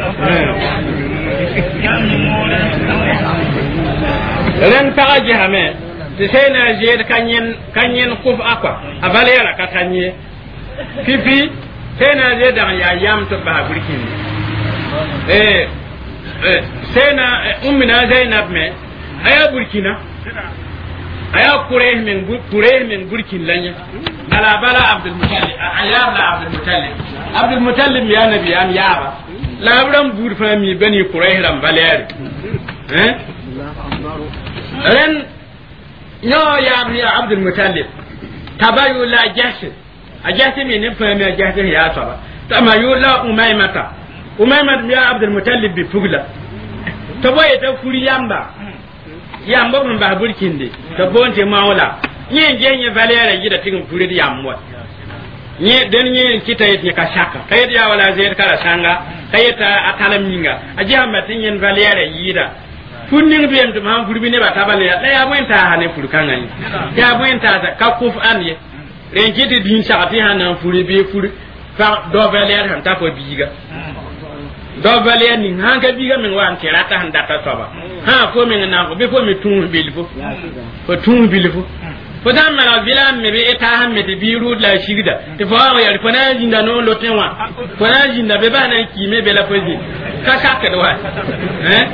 ren ta ji hame ti sai na je kanyen kanyen ko fa akwa abale ya ka tanye pipi sai na je da ya yam to ba burkin eh sai na ummina zainab me aya burkina aya kure min kure min burkin lanya bala bala abdul mutallib ayab la abdul mutallib abdul mutallib ya nabi am yaba la bram bur fami bani quraysh ram baler hein ren yo ya ya abdul mutallib tabayu la jash ajati min ne fami ajati ya saba tamayu la umaymata umaymat ya abdul mutallib bi fugla tabaye ta furi yamba yamba mun ba burkinde to bonte mawla nye jenye valere yida tingum furi di yamwa nye den nye kita yit ka shaka kayit ya wala zeyr kala sanga kayita akala minga ajiha matin yen valere yida funning biyam to man furi bine ba tabale ya ya boenta hane furi kangani ya boenta ka kuf anye ren kiti din shakati hanan furi be furi fa do valere han ta ko biga do valere ni hanka biga min wan tirata han data toba ha ko min na ko be ko mi tun bilfo ko tun bilfo fodam mala bilam me be eta hamme de biru la shigda te fa ya ko na jinda no lotenwa ko na jinda be bana ki me be la fozi ka ka do wa eh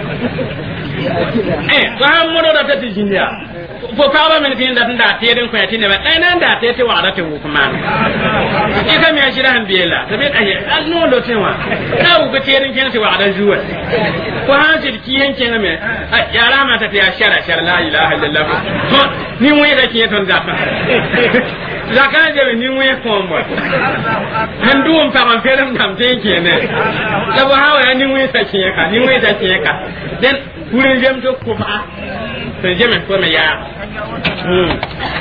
eh ko ha mo do ta ti jinda fo fa ba men tin da nda te den ko ya tin ba dai nan da te te wa da te kuma e ka me ashira han biela te be aye al no lotenwa na u ko te den ken te wa da juwa ko ha ji ki hen ken me ya rama ta ya shara shara la ilaha illallah ni mu da ke ton zaka zaka je ni mu ko mo han duum pa man feram kam te ke ne da ba hawa ni mu ta ke ka ni mu ta ke ka den kuren jam to ko fa to jeme ko me ya hmm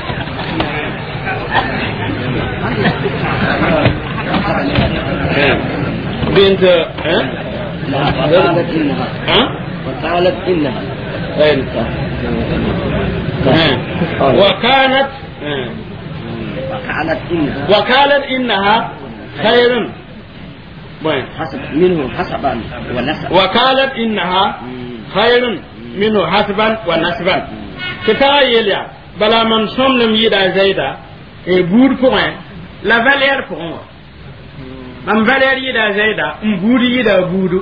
بنت ها ها
وقالت إنها
غير وكانت
وقالت إنها
وقالت إنها خير
حسب منه حسبا ونسبا
وقالت إنها خير منه حسبا ونسبا كتايل يا بلا من صمم يدا زيدا بود point la valeur point man valeur yida zaida mbudi yida budu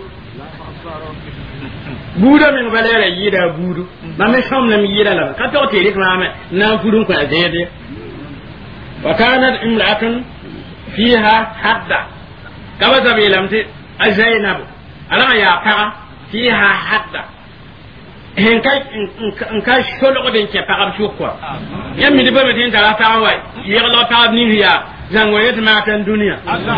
budu min valeur yida budu man me som nam yida la ka to te reklame nan fudun ko zaide wa kanat imra'atun fiha hadda kaba zabilamti azainab ala ya ka fiha hadda hen kai in ka sholo ko den ke pagam shukwa yam mi de ba metin ta ta wa yela ta ni ya zangoye ta matan duniya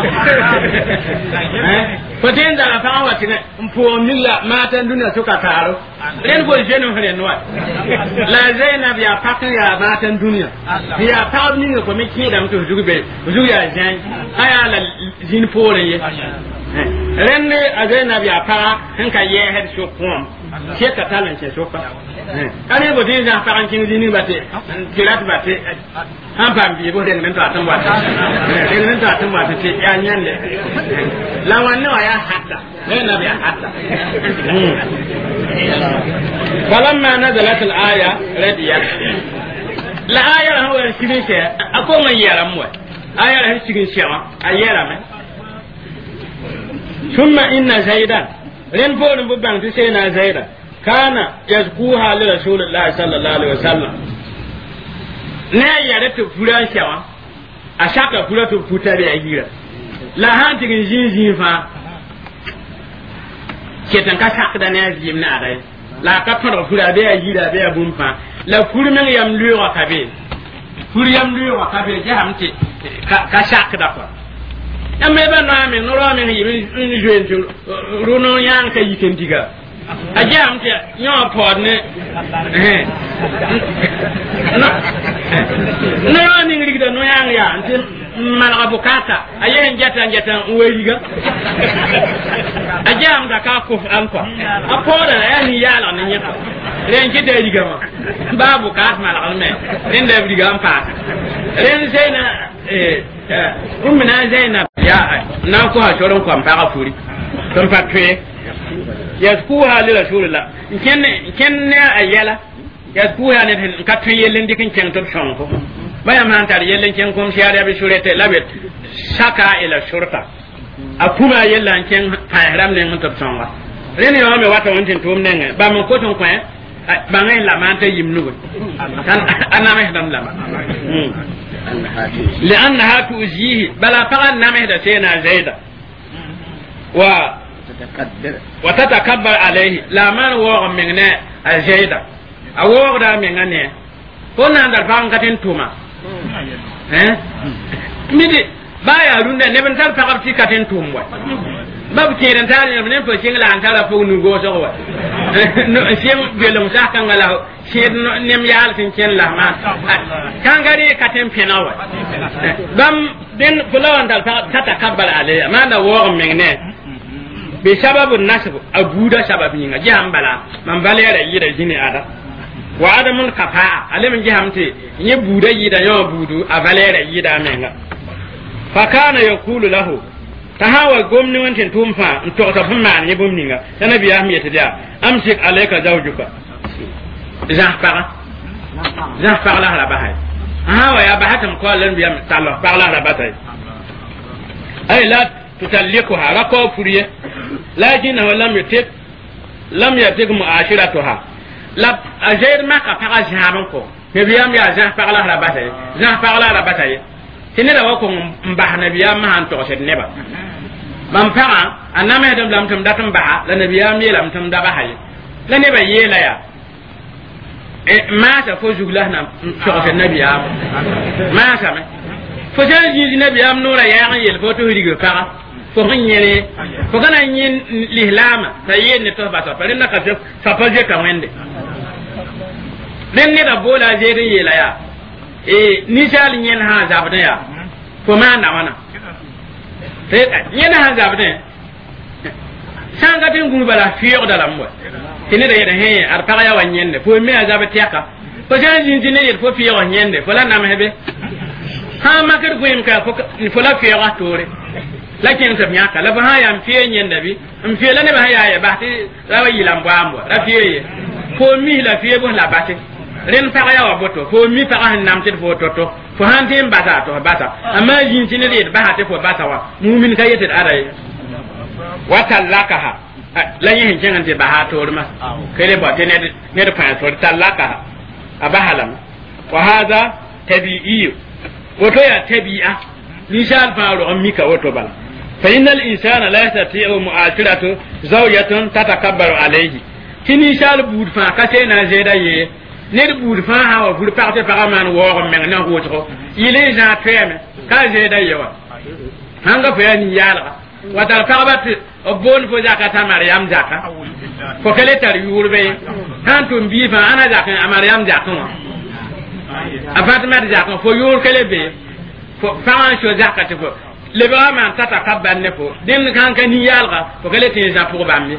eh ko den da ta wa tin mpo milla matan duniya suka taro ren ko jeno hare no la zainab ya pakka ya matan duniya ya ta ni ko me ki da mutu zugbe zugu ya jan aya la jin pore ye ren ne zainab ya pa han ka ye head so kom ke ka talan ke so pa kane bo din ja pa kan kin dini bate kirat bate han pam bi bo den men to atan bate den men to atan bate te ya nyande la wanno ya hatta zainab ya hatta falamma nazalat al-aya radiyat la aya ho ya shirin ke ako man yaram mo aya ha shirin shema ayera me thumma inna zaidan ren bodum bu bang ti sena zaida kana yazkuha li rasulillah sallallahu alaihi wasallam ne yare to furan shawa a shaka fura to futare ya gira la hanti gin jinjin fa ketan ka shaka da ne yim na dai la ka fara fura be ya gira be ya bumfa la furmen yam luwa kabe fur yam luwa kabe je hamti ka shaka da fa amma ba na me no ro me ni joen tu runo yang ka yiken diga ajam te nyo pod ne eh no no ni ngi da no yang ya ante mal abukata ayen jata jata weriga ajam da ka ko an ko apoda ya ni yala ne nyata ren ki da diga ma babu ka mal alme ren da diga am pa ren zaina eh ummina zainab ya na ko ha shoron ko am pa ka furi ton pa tue yaskuha li rasulillah kenne kenne ayala yaskuha ne ka tue yelen dikin ken to shonko baya man tar yellen ken kom siara be surete labet saka ila shurta akuma yellan ken fayram ne mutab songa rene yo me wata wontin tum nenge ba mon ko ton ko ba ngay la man tay yimnu kan ana me dam lama لأنها تؤذيه بلا فقط نمه سينا زيدا و وتتكبر عليه لا من وغ مننا زيدا أوغ دا مننا كنا ندر فان كتن توما ها ميدي بايا روندا نبن تال فقط تي كتن توما babu keren tare ne ne fo singla antara fo nu go so wa no sim belum sa kan ngala sir nem yal tin ken la ma kan gari katem penawa dam den fulawan dal ta ta kabbal alayya ma da wo mengne bi sababu nasb abuda sababi nga jambala man balere yida jini ada wa adamun kafa alimin jihamte nye buda yida yo budu a valere yida menga fa kana yaqulu lahu tahawa gomni wantin tumfa to ta fumma ne bomninga sanabi ya miyata da amsik alayka zawjuka zahfara zahfara la la bahay hawa ya bahatam ko lan biya tallah parla la batay ay la tutallikuha raqo furiye lakin lam yatik lam yatik muashiratuha la ajair ma ka faga jaban ko me biya mi zahfara la la batay zahfara la batay tinira wa ko mbahna biya ma han to sed neba bam fara aname dum lam tum datum ba la nabiya mi lam tum da ba hay la ne ba yela ya e ma ta fo jugla na to sed nabiya ma sa me fo jan ji nabiya am nura ya yel fo to hidigo fara fo nyele fo kana nyin lihlama ta yen ne to ba ta pare na ka sa pa je ka wende den ne da bola je de yela ya e nisal nyen ha zabda ya fo ma na wana te nyena ha zabda sanga tin gunu bala fiyo da lambo tini da yeda he ar para ya wanyende fo me azabati aka fo jan jin jin ne fo fiyo wanyende fo la na mebe ha makar goyim ka fo fo la fiyo ga tore lakin tab nyaka la ba ha ya mfiye nyende bi mfiye la ne ba ya ya ba ti la wa yilam bambo la fiye fo mi la fiye bo la bate ren faga ya waboto fo mi faga han namte fo toto fo hante mbata to bata amma yin tinere ba hate fo bata wa mu'min kayete arai wa talakaha la yin jengante ba ha to ma kele ba tene ne de pa to talakaha abahalam wa hada tabi'i wato ya tabi'a nisal faru ammika wato bal fa innal insana la yastati'u mu'ashiratu zawjatun tatakabbaru alayhi kini shal bud fa kase na zeda ye ned buud fãa ha wa bur pagte paga man woog meng na hootgo yile ja tweme ka je da yewa hanga fa yani yala wa tar pagba te o bon fo jaka ta maryam jaka ko kele tar yurbe han to mbi fa ana jaka maryam jaka wa afat mar jaka fo yur kele be fo fa sho jaka te fo le ba man tata kabban ne fo din kan kan yala ko kele te ja pour bammi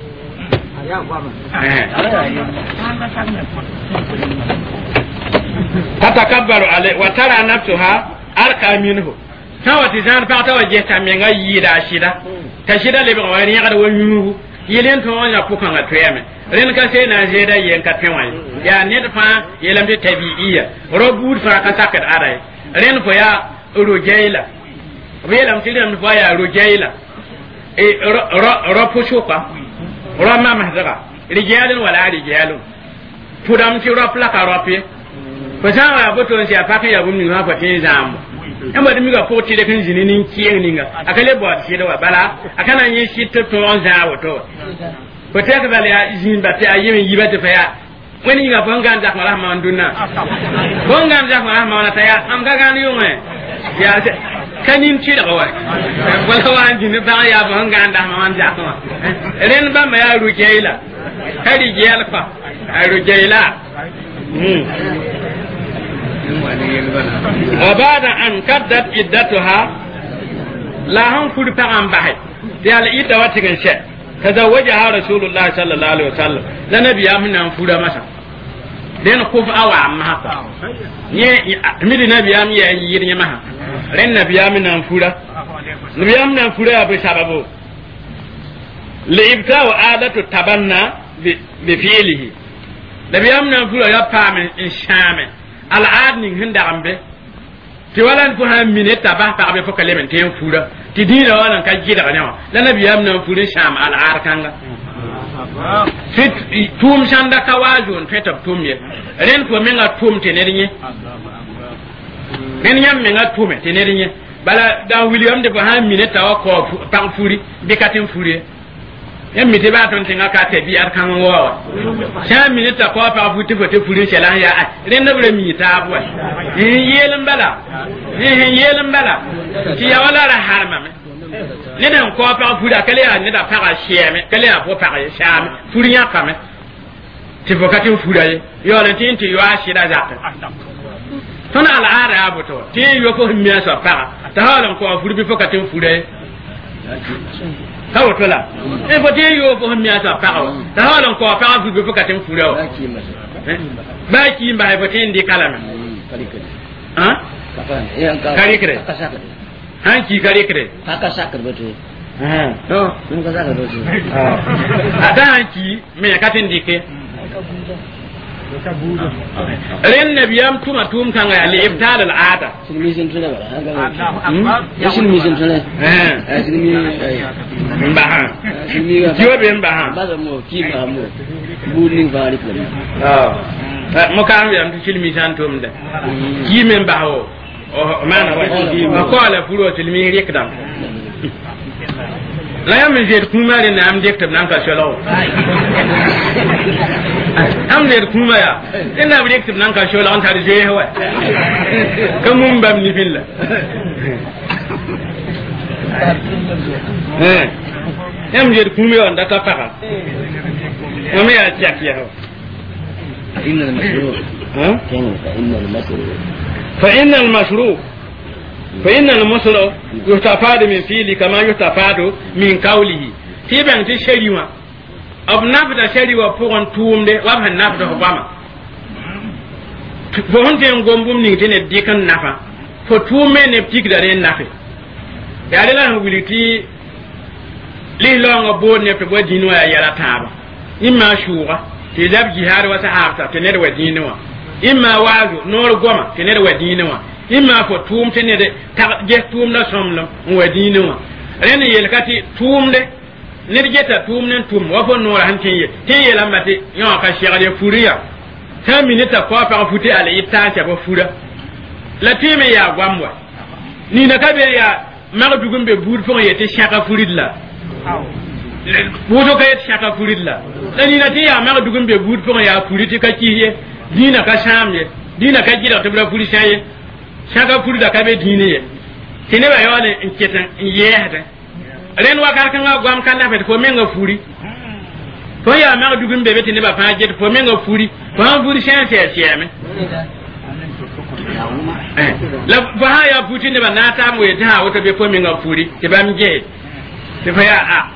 تتكبر عليه وترى نفسها أرقى منه توا تزان بعتوا جهة من غير يدا تشيدا لبغواني يقدر وينه يلين توا يا بوكان أتويمه رين كسينا زيدا ينكتوين يا نيتفا يلم تبيئية ربود فاكساكت أراي رين فيا رجيلا ويلم تلم فيا رجيلا إيه ر ر ربوشوكا rama mahdaga rijalun wala rijalun fudam ti ropla ka ropi ko sawa boto si afaka ya gumni ha fatin zamu amma dimi ga foti de kan jininin kiyen ninga akale bo ti da bala akana yin shi to to on zawo to ko te ka bala ya jin ba te ayi min yibate fa ya wani ga bongan da mala ma nduna bongan da mala ma na ta ya am ga ga ni yunga ya kanin tira wa wala wa jini ba ya ba hanga anda ma anda ko ren ba ma ya rujeila kari gel fa ay rujeila hmm abada an kaddat iddatuha la han fur pa an bahay ya al idda wa tigan she kaza wajaha rasulullah sallallahu alaihi wasallam la nabiya min an fura masa den ko fa awa amma haka ye mi di nabiya mi ya yir nya maha ren nabiya min an fura nabiya min an fura ba sababu li ibta wa adatu tabanna bi fi'lihi nabiya min an fura ya pa min in shame al adni hinda ambe ti walan ko ha mineta ba pa be fo kalemen te fura ti dina walan ka jida nyawa la nabiya min an fura sham al arkanga fit tum shanda kawajon fetab tumye ren ko menga tumte nedinye nen nyam menga tume te nedinye bala da william de ba mineta wa ko pang furi bikatin furi yam mi te ba ton tinga ka te bi ar kan wa sha mineta ko pa futi fote furi shela ya ren na bure mi ta bo yelen bala yelen bala ti ya wala ra harma me ne dan ko pa furi akale ya ne da pa sheme kale ya ko pa shame furi ya kame ti fokatin furi ay yo le tin ti yo ashira zakka tona ala ara abuto ti yo ko miya so pa ta halan ko furi bi fokatin furi ay tawo tola e fo ti yo ko miya so pa ta halan ko pa furi bi fokatin furi o ba ki mba e fo tin di kalama ha kari kre han ki kari kre
Kaka sakar betul.
ha
No, mun ka sakar betul.
ada han ki me katin dike ren nabiyam tuma tum kanga ya li ibtal al ada
Sin misin tuna ba. Ya sin misin tuna.
eh
Sin mi
mba ha
sin mi ga.
jiwa be mba ha
Ba da mo ki ba mo. Bulin ba ri kula.
ah mo kan yam tu cilmi san tum de ki men ba ho o mana wa ko ala furo cilmi rikdam la yam je kuma ne am dektab nan ka sholo am ne kuma ya ina bi dektab nan ka sholo an tar je hawa kamun bam ni billa eh am je kuma ya ndata faka mo me ya jak ya ho
إن المشروع
ها
كان فإن المشروع
فإن المشروع فإن المشروع يستفاد من فعله كما يستفاد من قوله في بنت الشريعة أب نبدا شريعة فوقن توم ده وابها نبدا فبما فهون تين غومبوم نيتين ديكن نفا فتوم نبتيك دارين نفي يعني لا نقولتي ليه لونغ بود نبتبوا دينوا يا تابا إما شورا تجاب جهاد وسحابة تنير ودينوا إما وازو نور غوما تنير ودينوا إما فتوم تنير جهتوم لا سملم ودينوا لأن يلكاتي توم ده نرجتا توم نتوم وفو نور هنتي تي لماتي يوم كشيغ فوريا كم منتا كوفا فوتي على يتاشا بفورا لا تيمي يا غاموا ni na kabe ya magdugum be bur fo yete shaka furidla wodo kayet shaka furidla dani na tiya magdugum be bur fo ya furiti ka kiye dina ka shamye dina ka jira to bra furi shaye shaka furida kabe dine ye tine ba yole inketan yehda ren wa kar kan gwam kan na fet ko menga furi ko ya magdugum be betine ba fa jet ko menga furi fa furi shan se sheme la fa ya putine ba na ta mu ta wata be ko menga furi te ba mje te fa ya a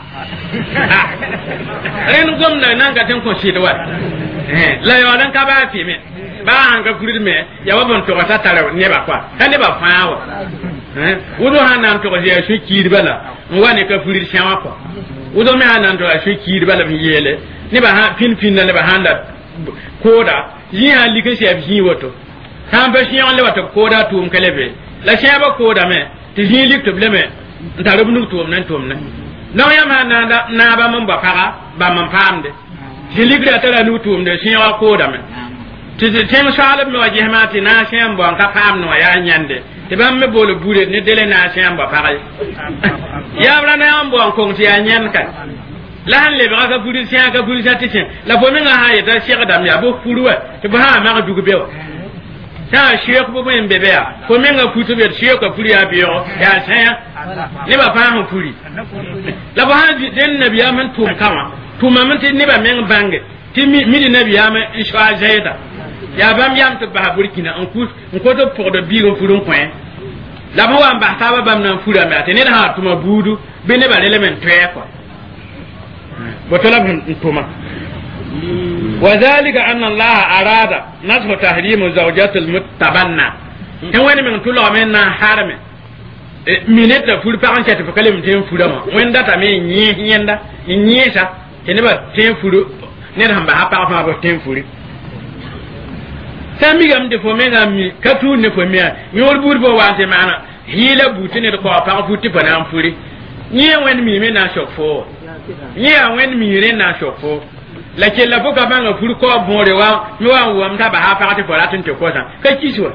ren gom na nan ga tan ko shi da wa eh la yo nan ka ba fi me ba han ga furi me ya wa bon to ta tare ne ba kwa kan ne ba fa wa eh wudo han nan to ya shi kiri bala ngwane ka furi shawa ko wudo me han nan to shi kiri bala mi yele ne ba ha pin pin na ne ba handa koda yi ha likan shi abi woto kan ba shi on le wato koda tum kelebe la shaba koda me ti yi lik to bleme ntare bunu to nan to nan no ya ma na na ba mun ba fara ba man famde shi lik da tara nu tum de shi wa koda me ti ti tem shalab no jehmati na shem bon ka fam no ya nyande ti ba me bolo bude ne dele na shem ba fara ya bra na am bon ko ti ya nyen kan la han le ba ka budi sia ka budi sa ti la bo me nga ha ya da shi ga dam ya bo furuwa ti ba ha ma ga dugu bewa ta shek bo men bebe ya ko men ga futu be shek ko furi ya biyo ya saya ne ba fa han furi la ba han den nabiya man tum kama tum man tin ne ba men bange ti mi mi nabiya man insha zaida ya bam yam to ba burkina on ku on ko to pour de bigo furun point la ba wa ba ta ba bam nan fura ma te ne ha tuma budu be ne ba element to ko بطلب انتما وذلك ان الله اراد نصب تحريم زوجات المتبنى ان وين من طلع منا حرم minute la fur pa an chati fa kalem tem furama wen data me nyi nyenda nyesa teneba tem furu ne hamba ha pa fa ba tem furi sami gam de fo menga mi katu ne fo mi mi wol bur bo wante mana hila butine ko pa futi fa na furi nyi wen mi me na shop fo nyi a wen mi re na shop fo la ke la boka banga fur ko bonre wa mi wa wa mta ba ha pa ti fo latin te ko san ka kiswa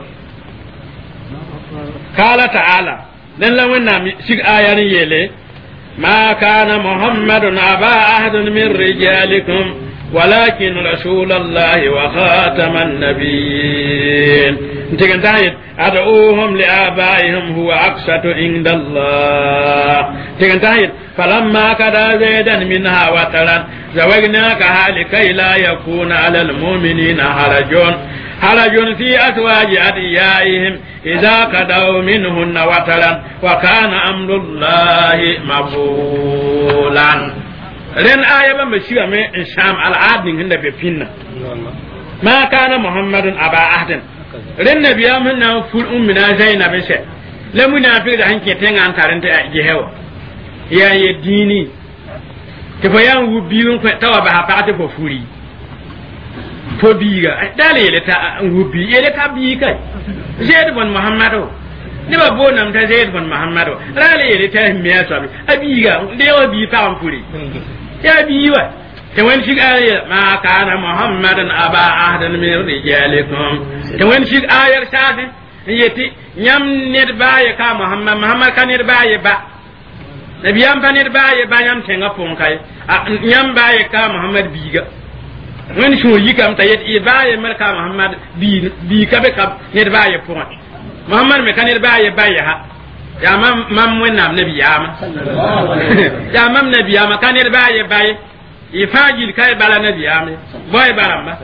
qala ta'ala dan la wenna mi sig ayan yele ma kana muhammadun aba ahadun min rijalikum walakin rasulullahi wa khataman nabiyyin tigan tayet ad'uhum li abaihim huwa aqsatu indallah tigan tayet falamma kada zaidan minha wa taran zawajnaka halikai la yakuna alal mu'minina harajun harajun fi azwaji adiyaihim idza qadaw minhunna wataran wa kana amrullahi mabulan ren aya ba mashiwa me insham al adin hinda be finna ma kana muhammadun aba ahdan ren nabiya mun na ful ummina zainab se le munafiq da hanke tenga an taranta je hewa ya ye dini ke bayan wu biyun ko tawa ba ha ta ko furi fo biga dale yele ta ngubi yele ta bi kai zaid bin muhammadu ne ba bonam ta zaid bin muhammadu dale yele ta miya sabi abiga de wa bi ta am furi ya bi wa te wen shi aya ma kana muhammadan aba ahdan min rijalikum te wen shi aya safi yeti nyam ne ba ya ka muhammad muhammad kan ne ba ya ba nabiyam pa ne ba ya ba nyam tenga pon kai nyam ba ya ka muhammad biga wen sho yikam tayet e baye malka muhammad bi bi kabe kab ne baye point muhammad me kanir baye baye ha ya mam mam wenam nabi yama ya mam nabi yama kanir baye baye e fajil kay bala nabi yama boy baramba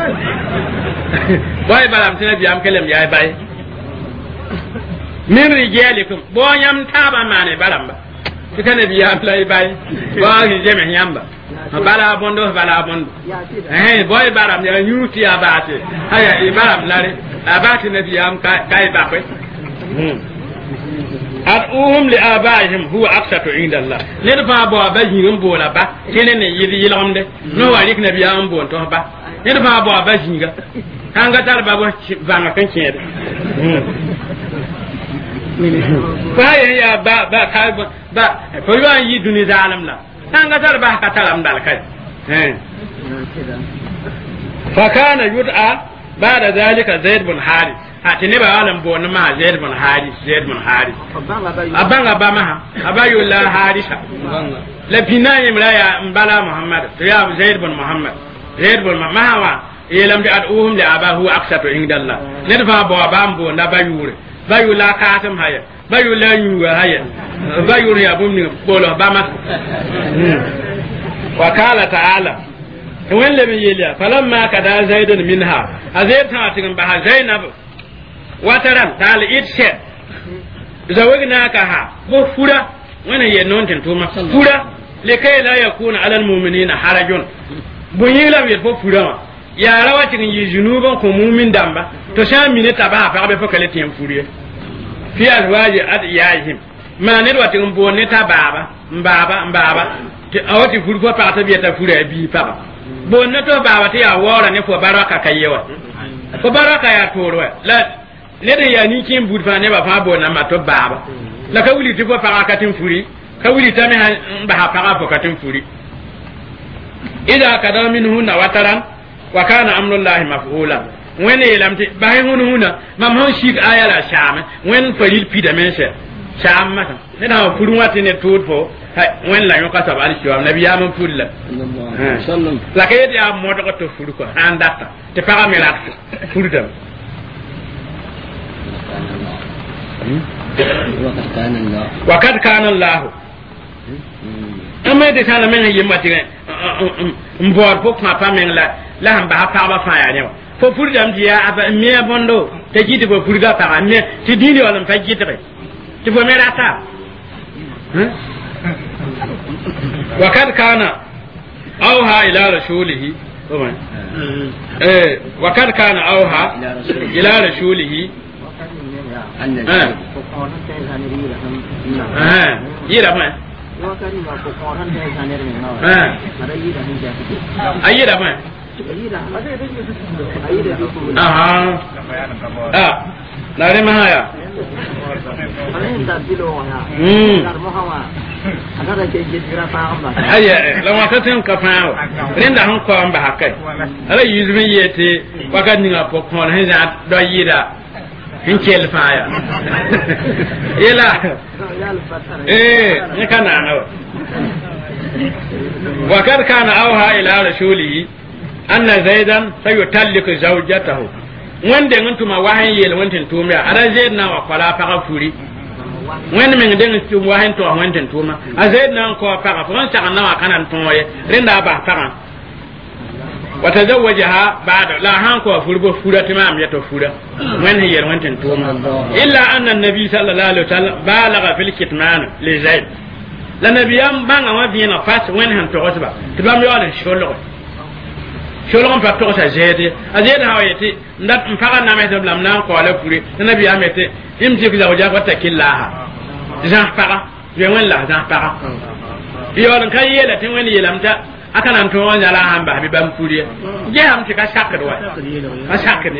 boy baram tin nabi yam kelem yaay baye min rijalikum boyam taba mane baramba kan nabi yam lay baye bo jeme nyamba bala bondo bala bondo eh boy baram ya nyuti abate haya ibaram lare abate nabi am kai ba ko ad'uhum li abaihim huwa aqsatu inda Allah ne fa bo ba yingam bola ba kene ne yidi yilamde no wali nabi am bon to ba ne fa bo ba jinga kanga tar ba bo vanga kan kede fa ya ba ba ka ba ko yan yi duni zalim la tanga tar ba ka talam dal kai eh fa kana yud'a ba'da zalika zaid bin harith atine ba alam bon ma zaid bin harith zaid bin harith abanga ba ma abayu la harisha la binaye mraya mbala muhammad to ya zaid bin muhammad zaid bin mahawa yelam bi ad'uhum li abahu aqsatu indallah ne fa bo bambo na bayure bayu la katam haya bayu la yuwa haya bayu ya bumni bolo bama wa qala ta'ala wen le yeliya falamma kada zaidan minha azayta tin ba zainab wataran tal itse zawagna ka ha bo fura wana ye non tin tuma fura le kay la yakuna ala al mu'minina harajun bunyila wi bo fura ya rawati ni junuban ko mu'min damba to sha minita ba fa be fokale tin furiye fi alwaji adiyahim ma ne wati ngbo ne ta baba mbaba mbaba ti awati furfo pa ta bieta fure bi pa bonne to baba ti ya wora ne fo baraka kayewa ko baraka ya torwa la ne de ya ni kin budfa ne ba fa bona ma to baba la ka wuli ti fo pa ka tin furi ka wuli ta me ba ha pa fo ka tin furi ida kada minhu na wataran wa kana amrullahi maf'ula wene lamti bahe hunu huna mam hon shik aya la shame wen faril pida mense sham mata ne na furu wati ne tut fo wen la yoka sabal shi wa nabi ya man fulla sallallahu la kayet ya modo ko to furu ko andata te para melak furu dam
وقد كان الله
وقد كان الله أما إذا كان من يمتين مبور بوك ما فهمين لا لا هم بها فاما فايا ففرد أم جيا أبا مية بندو تجيد بفرد فاما مية تديني ولا فجيت غير تبغى مية راتا وقد كان أوها إلى رسوله إيه وقد كان أوها إلى رسوله آه يلا ما آه أيلا ما آه آه لا ما هيا أيه لما تتم كفاو رندا هم كوام بحكي ألا يزمي يتي وقد نيجا بكون هذا دايرة هنشيل فايا يلا إيه نكنا عنه وقد كان أوها إلى رسوله أن زيدا سيطلق زوجته وين دين أنتم واحد يل وين تنتوما على زيدنا وقلا فقفوري وين من دين أنتم واحد تو وين تنتوما أزيدنا وقلا فقفوري سكنا وكان نتوما رندا بحفرا وتزوجها بعد لا هانكو فربو فورا تمام يتو فورا وين هي وين تنتوما إلا أن النبي صلى الله عليه وسلم بالغ في الكتمان لزيد لنبي أم بان ما فينا فاس وين هم توسبا تبام يوالن شلون شلون فتوس زيد أزيد هاويتي ندم فقط نامه تبلم نام قال فوري النبي أم يتي يمسك زوجها وتكلها زان فقط يوين لا زان فقط يوالن كيلا تمين يلمتا akan an to wanja la hamba bi bam furiya je am ti ka sakad wa ka sakad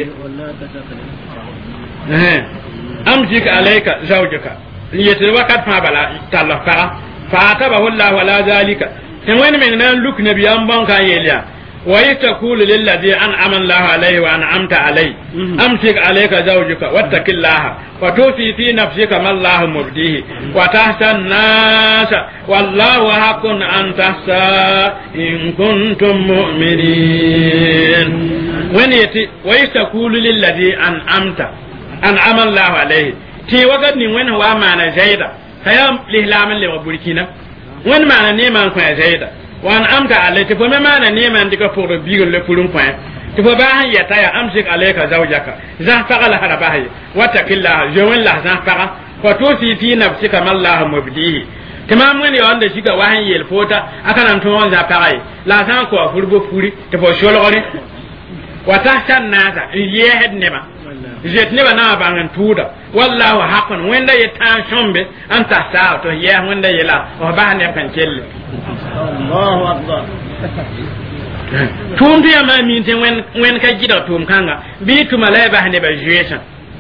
eh am ti ka alayka zawjaka yete wakat fa bala talla fa fa tabahu Allah wala zalika en wani men nan luk nabi am ban kan yeliya wa yatakulu lil ladhi an'ama Allah alayhi wa an'amta alayhi amsik alayka zawjuka wattaqillaha wa tufi fi nafsika ma Allah mubdihi wa tahsan nas wallahu haqqun an tahsa in kuntum mu'minin wani yati wa yatakulu lil ladhi an'amta an'ama Allah alayhi ti wagad ni wani wa mana zaida kayam lihlaman li burkina wani mana ne man kwa zaida wan amta alayka fo mema na ne man dika pour bigol le pulum point to fo ba han yata ya amsik alayka zawjaka za faqala harabahi watakillah jawal la za faqa wa tusi fi nafsika ma Allah mubdihi tamam wani wanda shiga wahan yel fota akan to won za faqa la san ko furgo furi to fo sholore wa tahsan nasa yehed nema jet ne bana bangan tuda wallahu haqqan wanda yata shombe anta sa to ye wanda yela o ba ne kan kelle Allahu akbar tum dia ma min ten wen wen ka jida tum kanga bi tuma la ba ne ba juesha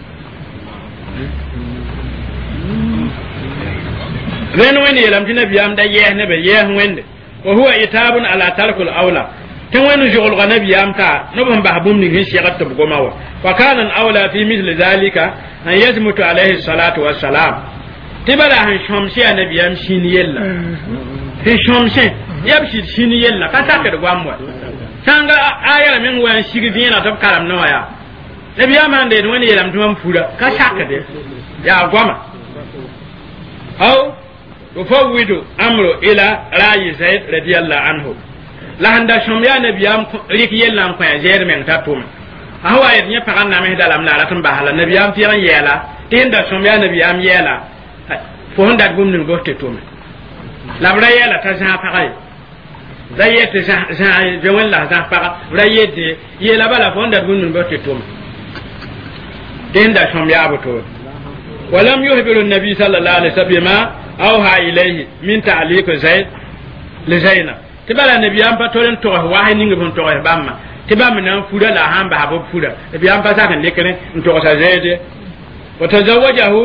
ren wen yelam tin nabiyam da ye ne ba ye wende wa huwa itabun ala tarkul aula tan wani jogol ga nabiyam ta no ban ba bum ni hin shigat to goma wa wa kana aula fi mithl zalika an yazmutu alayhi salatu wassalam tibala han shamsi nabiyam shin yella hin shamsi yabshi shin yella ka ta ka gwamwa tanga ayala min wan shigi dina to karam no ya nabiyam ande wani yelam tum fura ka shaka de ya gwama aw ufawwidu amru ila rayi zaid radiyallahu anhu la handa shomya nabiyam rik yellam ko jeer men tatum ahwa yet nya pagan na me dalam la ratum bahala nabiyam fiyan yela tinda shomya nabiyam yela fo honda gum nin gotte tum la bra yela ta sa pagai da yete sa sa je wala sa paga bra yete yela bala fo honda gum nin gotte tum tinda shomya abuto ولم يخبر النبي صلى الله عليه وسلم أوها إليه من تعليق زيد لزينب تبالا النبي أم بتولن توه واحد نيجي بون توه بامما تبا من فودا لا هم بحبوب فودا النبي أم بساكن لكنه نتوه زيد وتزوجه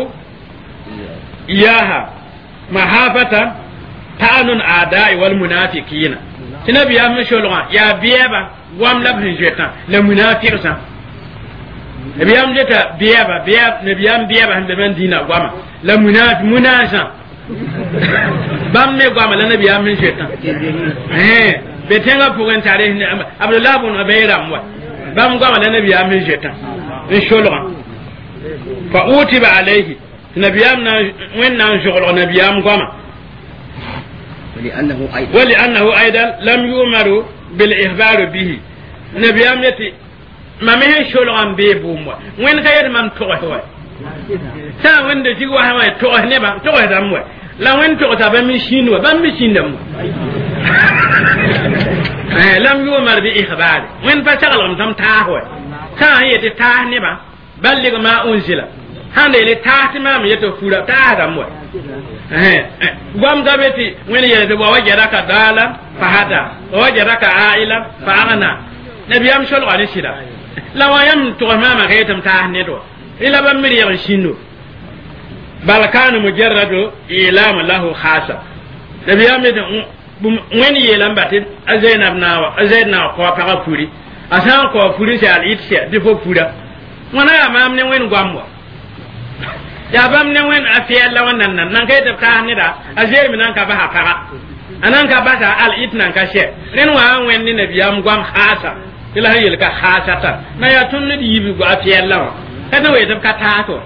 إياها محافة تعنون أعداء والمنافقين النبي أم شلون يا بيبا وام لبن جيتا لمنافق nabiyam jeta biyaba biyab nabiyam biyaba hande men dina gwama la munaf munasa bam me gwama la nabiyam min jeta eh betenga pour entare abdullah ibn ubayram wa bam gwama la nabiyam min jeta in sholra fa utiba alayhi nabiyam na wannan shugul nabiyam goma
ولأنه أيضا
ولأنه أيضا لم يؤمر بالإخبار به نبيام يتي ما مه شلون بيبوم وين كير من توه تا وين دي جوا هوا توه نبا توه دم لا وين توه تبا مشين و بام مشين دم لم يؤمر بإخبار وين فشغل هم تاه تا هي تاه نبا بلغ ما أنزل hande le taati ma mi yeto fura taata mo eh gwam gabeti woni yede bo wajara ka dala fahada wajara ka aila faana nabiyam shol wali sida la wayam to ma ma gaitam ta ne do ila ban mi yar shinu balkan mujarradu ilam lahu khasa nabiyam de woni yelam batin azainab nawa azainab ko pa furi asan ko furi se al itse de fo fura wana ya mam ne wen gwamwa ya bam ne wen afiya la wannan nan nan kai da ta ni da aje mi nan ka ba hakara anan ka ba ta al itnan ka she ren wa wen ni nabiyam gwam khasa ila hayil ka khasata na ya tun ni yibi go afiya la kada we da ka ta to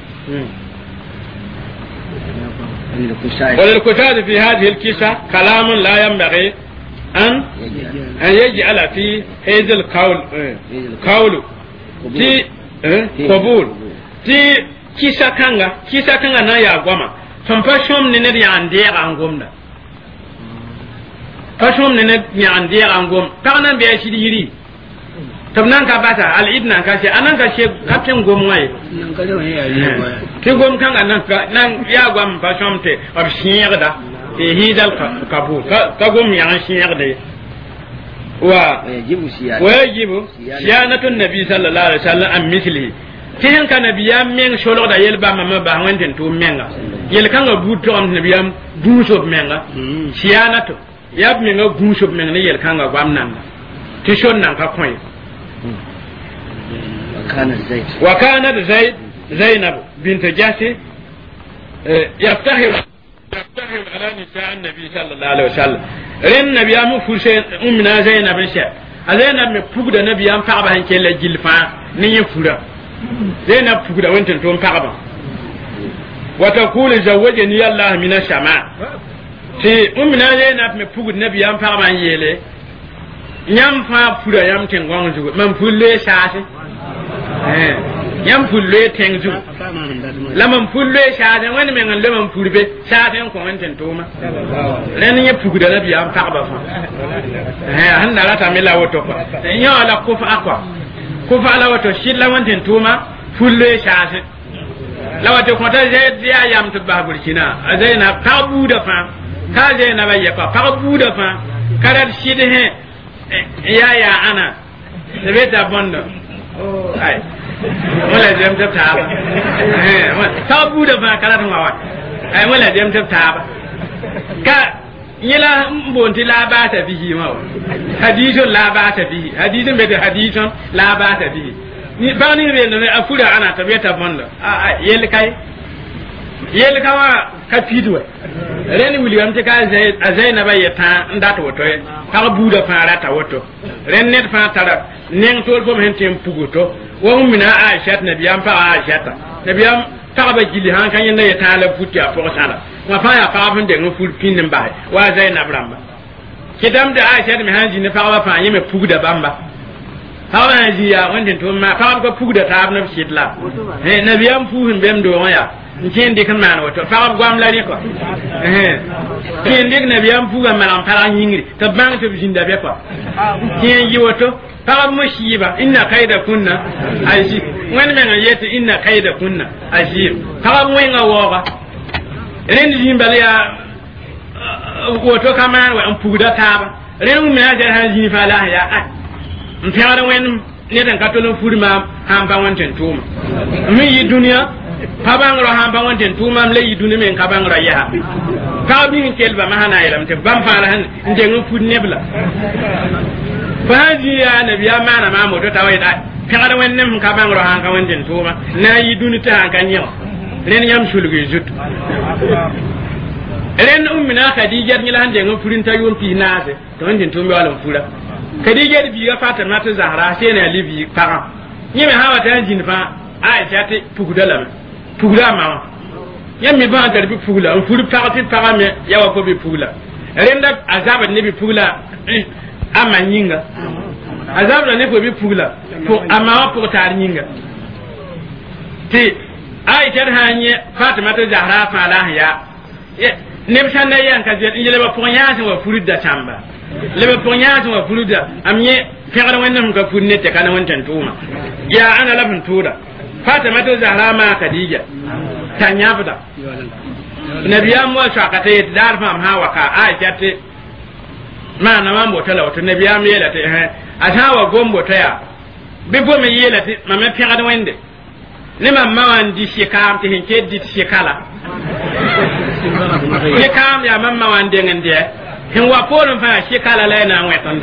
وللكتاب في هذه القصة كلام لا ينبغي أن أن يجعل في هذا القول قول في قبول في kisa kanga kisa kanga na ya gwama ton pashom ne ne ya ande angom da pashom ne ne ya ande angom ta nan be shi yiri tabnan ka bata al ibna ka ce anan ka ce kapten gom wai
nan ka da ya yi
ti gom kanga nan ka nan ya gwam pashom te ab shiir da e hidal kabul ka gom ya shiir da wa
yajibu siyana
wa yajibu siyanatu nabi sallallahu alaihi wasallam am mislihi tihin ka nabiyam men sholo da yel ba mama ba wanten to menga yel kan ga buto am nabiyam guso menga siyana to yab menga guso menga ne yel kan ga gwam nan ti shon nan ka koy
kana zaid
wa kana zaid zainab bint jasi yaftahir yaftahir ala nisa annabi sallallahu alaihi wasallam ren nabiyam fuse ummina zainab sha zainab me pugda nabiyam fa ba han kella jilfa ni yefura زينب فقد وانتن توم كعبا وتقول زوجني الله من السماء في أمنا زينب مفقد نبي يام فقبا يلي يام فقد يام تنغون زو من فلي ساسي يام فلي تنغزو لمن فلي ساسي وين من لمن فلي ساسي ينكو وانتن توما لأن يفقد نبي يام فقبا فا هن لا تعمل وتوفا يا لا كوفا أقوى ko fa la wato shi la wantin tuma fulle shaase la wato ko ta je ya yam to ba burkina azaina tabu da fa ka je na baye fa tabu da fa kada shi de he ya ya ana de beta bondo oh ai wala jem ta ta eh tabu da fa kada tun wa ai wala jem ta ta ka yela mbonti la bata bihi ma hadithun la bata bihi hadithun be hadithun la bata bihi ni bani be no afura ana tabeta bondo a a yel kai yel kawa ka pidwa ren william te ka zai azaina bayeta ndata woto ka buda fara ta woto ren net fa tara nen tol fo men tem pugoto wa ummina aisha nabiyam fa aisha nabiyam taba gili han kan yenda yeta la futi a pour sala wa fa ya fa fun de ngul pin mba wa zainab ramba kidam da aisha mi hanji ne fa wa fa yeme pugda bamba fa wa ji ya wonde to ma fa ko pugda ta abna shitla eh nabiyam fu him bem do ya nkin de kan man wato fa gwam la ni ko eh kin de nabiyam fu ga malam para nyingri to bang to jinda be ko kin yi wato fa mo shiba inna kaida kunna aji wani men yete inna kaida kunna aji fa mo nga woga ren jimbale ya woto kama wa ampuda taba ren mu na jar han jini fa la ya a ntara wen ne dan katolon furima han ba wanten tuma mi yi dunya pa bangro han ba wanten tuma le yi dunya men ka bangro ya ka bi min kelba ma hana iram te bam fara han nde ngu fud nebla faji ya nabi ya mana ma mo to tawai da kada wen nem ka bangro han ka wanten tuma na yi dunya ta han kan yau ren yam shulgu jut ren ummina khadija ni lan de ngam furin ta yon pi naase to ndin to mi wala fura khadija bi ga fatima ta zahra sai na libi para ni me hawa ta jin fa ai jate pugdala pugla ma yam mi ba dar bi pugla on furu parti parame ya wa ko bi pugla renda azaba ne bi pugla ama nyinga azaba ne ko bi pugla pour ama pour tar nyinga ti ai jar hanye fatima ta zahra fa la ya ne bi sanda yan ka je le ba pour nyaasi wa furu da chamba le ba pour nyaasi wa furu da amye fegara wannan ka funne te kana wancan tuma ya ana lafin tura fatima ta zahra ma khadija tanya bada nabiya mu shakata yit dar fam ha waka a jate ma na mambo tala wato nabiya mu yela te ha asawa gombo taya be bo me yela te ma me fegara wende ne ma mawan di shikam te hinke di shikala shikam ya mamma wan de ngende hin wa polon fa shikala la na wetan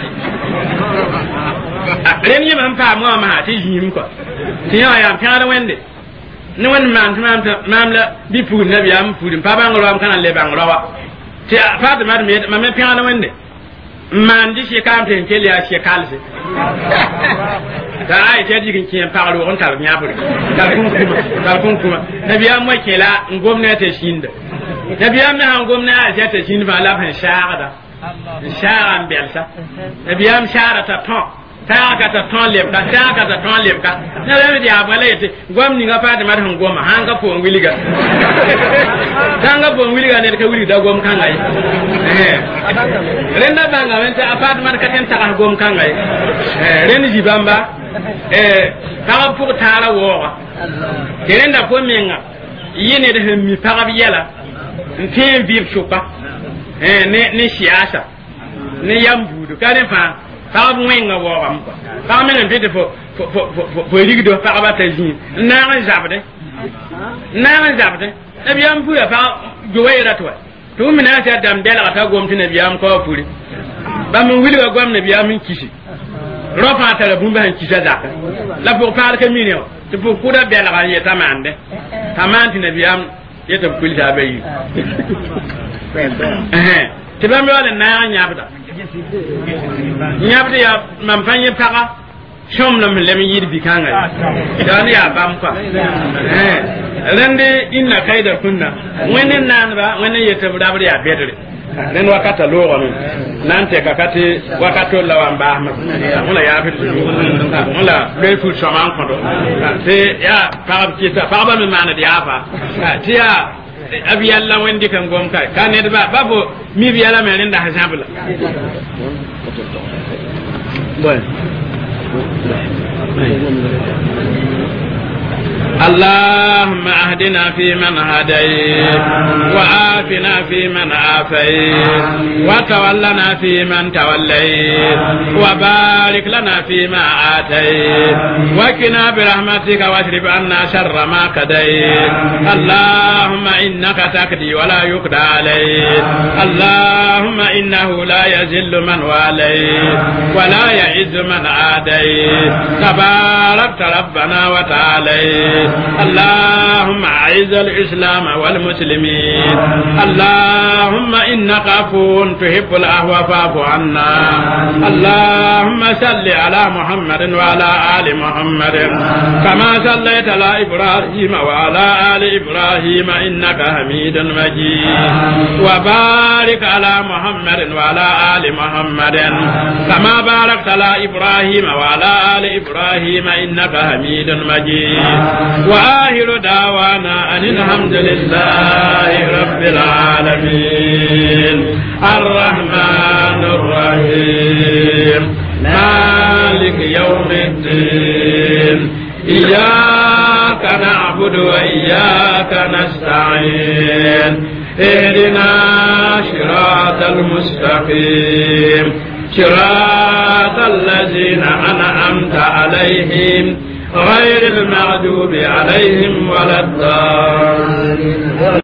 ren yi man pa mo ma ti yim ko ti ya ya fegara wende ne wan man man man la bi pu na bi am pu pa ba ngoro am kana le ba ngoro wa ti fa de ma me ma me piano wende man di she kam te kele ya she kalse da ai te digin ki pa ro on tar nya buri da kun kuma da kun kuma na bi am wakela gwamnati shinda na bi am na gwamnati a ta shinda ba la fa sha'ada sha'an belsa na bi am sha'ara ta ton ta ka ta ton leb ka ta ka ta ton leb ka na le dia bale te gom ni ga pa de ma han goma han ga po wiliga tanga po wiliga ne ka wili da gom kan ai eh renda banga wenta apartment ka ten ta gom kan ai eh reni jibamba eh ka pour tara wo ke renda po menga yene de mi para biela ntin vib chopa eh ne ne siasa ne yambudu ka ne fa pa mwenga wo am ko pa men bide fo fo fo fo rigdo pa ba ta jin na ran zabde na ran zabde e biam pu ya pa joweira to to min na ta dam dela ta gom tin biam ko puri ba mun wili ga gom ne biam kisi ro pa ta la bumba han kisa zaka la pour parler que minio te pour kuda bela ga yeta mande tamanti ne biam yeta kulta bayi eh te ba mi wala na nyabda nyabde ya mampanye paka shom na lemi yidi bikanga dani ya bam kwa eh rende inna kaida kunna wenen nanba wenen yete budabri ya bedre nen wakata lo wonu nante kakati wakato la wamba mula ya fitu mula le fu shaman kondo te ya parab kita paraba mi mana dia fa ti ya abi yalla wendi kan gom kai kan ne ba babo mi bi yalla men nda hasabula boy اللهم اهدنا فيمن هديت وعافنا فيمن عافيت وتولنا فيمن توليت وبارك لنا فيما آتيت وقنا برحمتك واصرف عنا شر ما قضيت اللهم إنك تقضي ولا يقضى عليك اللهم إنه لا يذل من واليت ولا يعز من عاديت تباركت ربنا وتعاليت اللهم أعز الإسلام والمسلمين اللهم إنك عفو تحب العفو فاعف عنا اللهم صل على محمد وعلى آل محمد كما صليت على إبراهيم وعلى آل إبراهيم إنك حميد مجيد وبارك على محمد وعلى آل محمد كما باركت على إبراهيم وعلى آل إبراهيم إنك حميد مجيد وآخر دعوانا أن الحمد لله رب العالمين الرحمن الرحيم مالك يوم الدين إياك نعبد وإياك نستعين اهدنا صراط المستقيم صراط الذين أنعمت عليهم غير المغضوب عليهم ولا الضالين